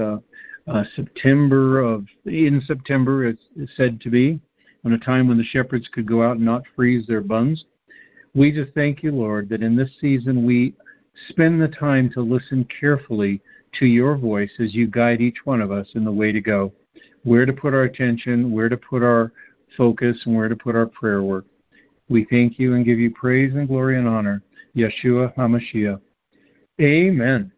in September, it's said to be, on a time when the shepherds could go out and not freeze their buns, we just thank you, Lord, that in this season we spend the time to listen carefully to your voice as you guide each one of us in the way to go, where to put our attention, where to put our focus, and where to put our prayer work. We thank you and give you praise and glory and honor. Yeshua HaMashiach. Amen.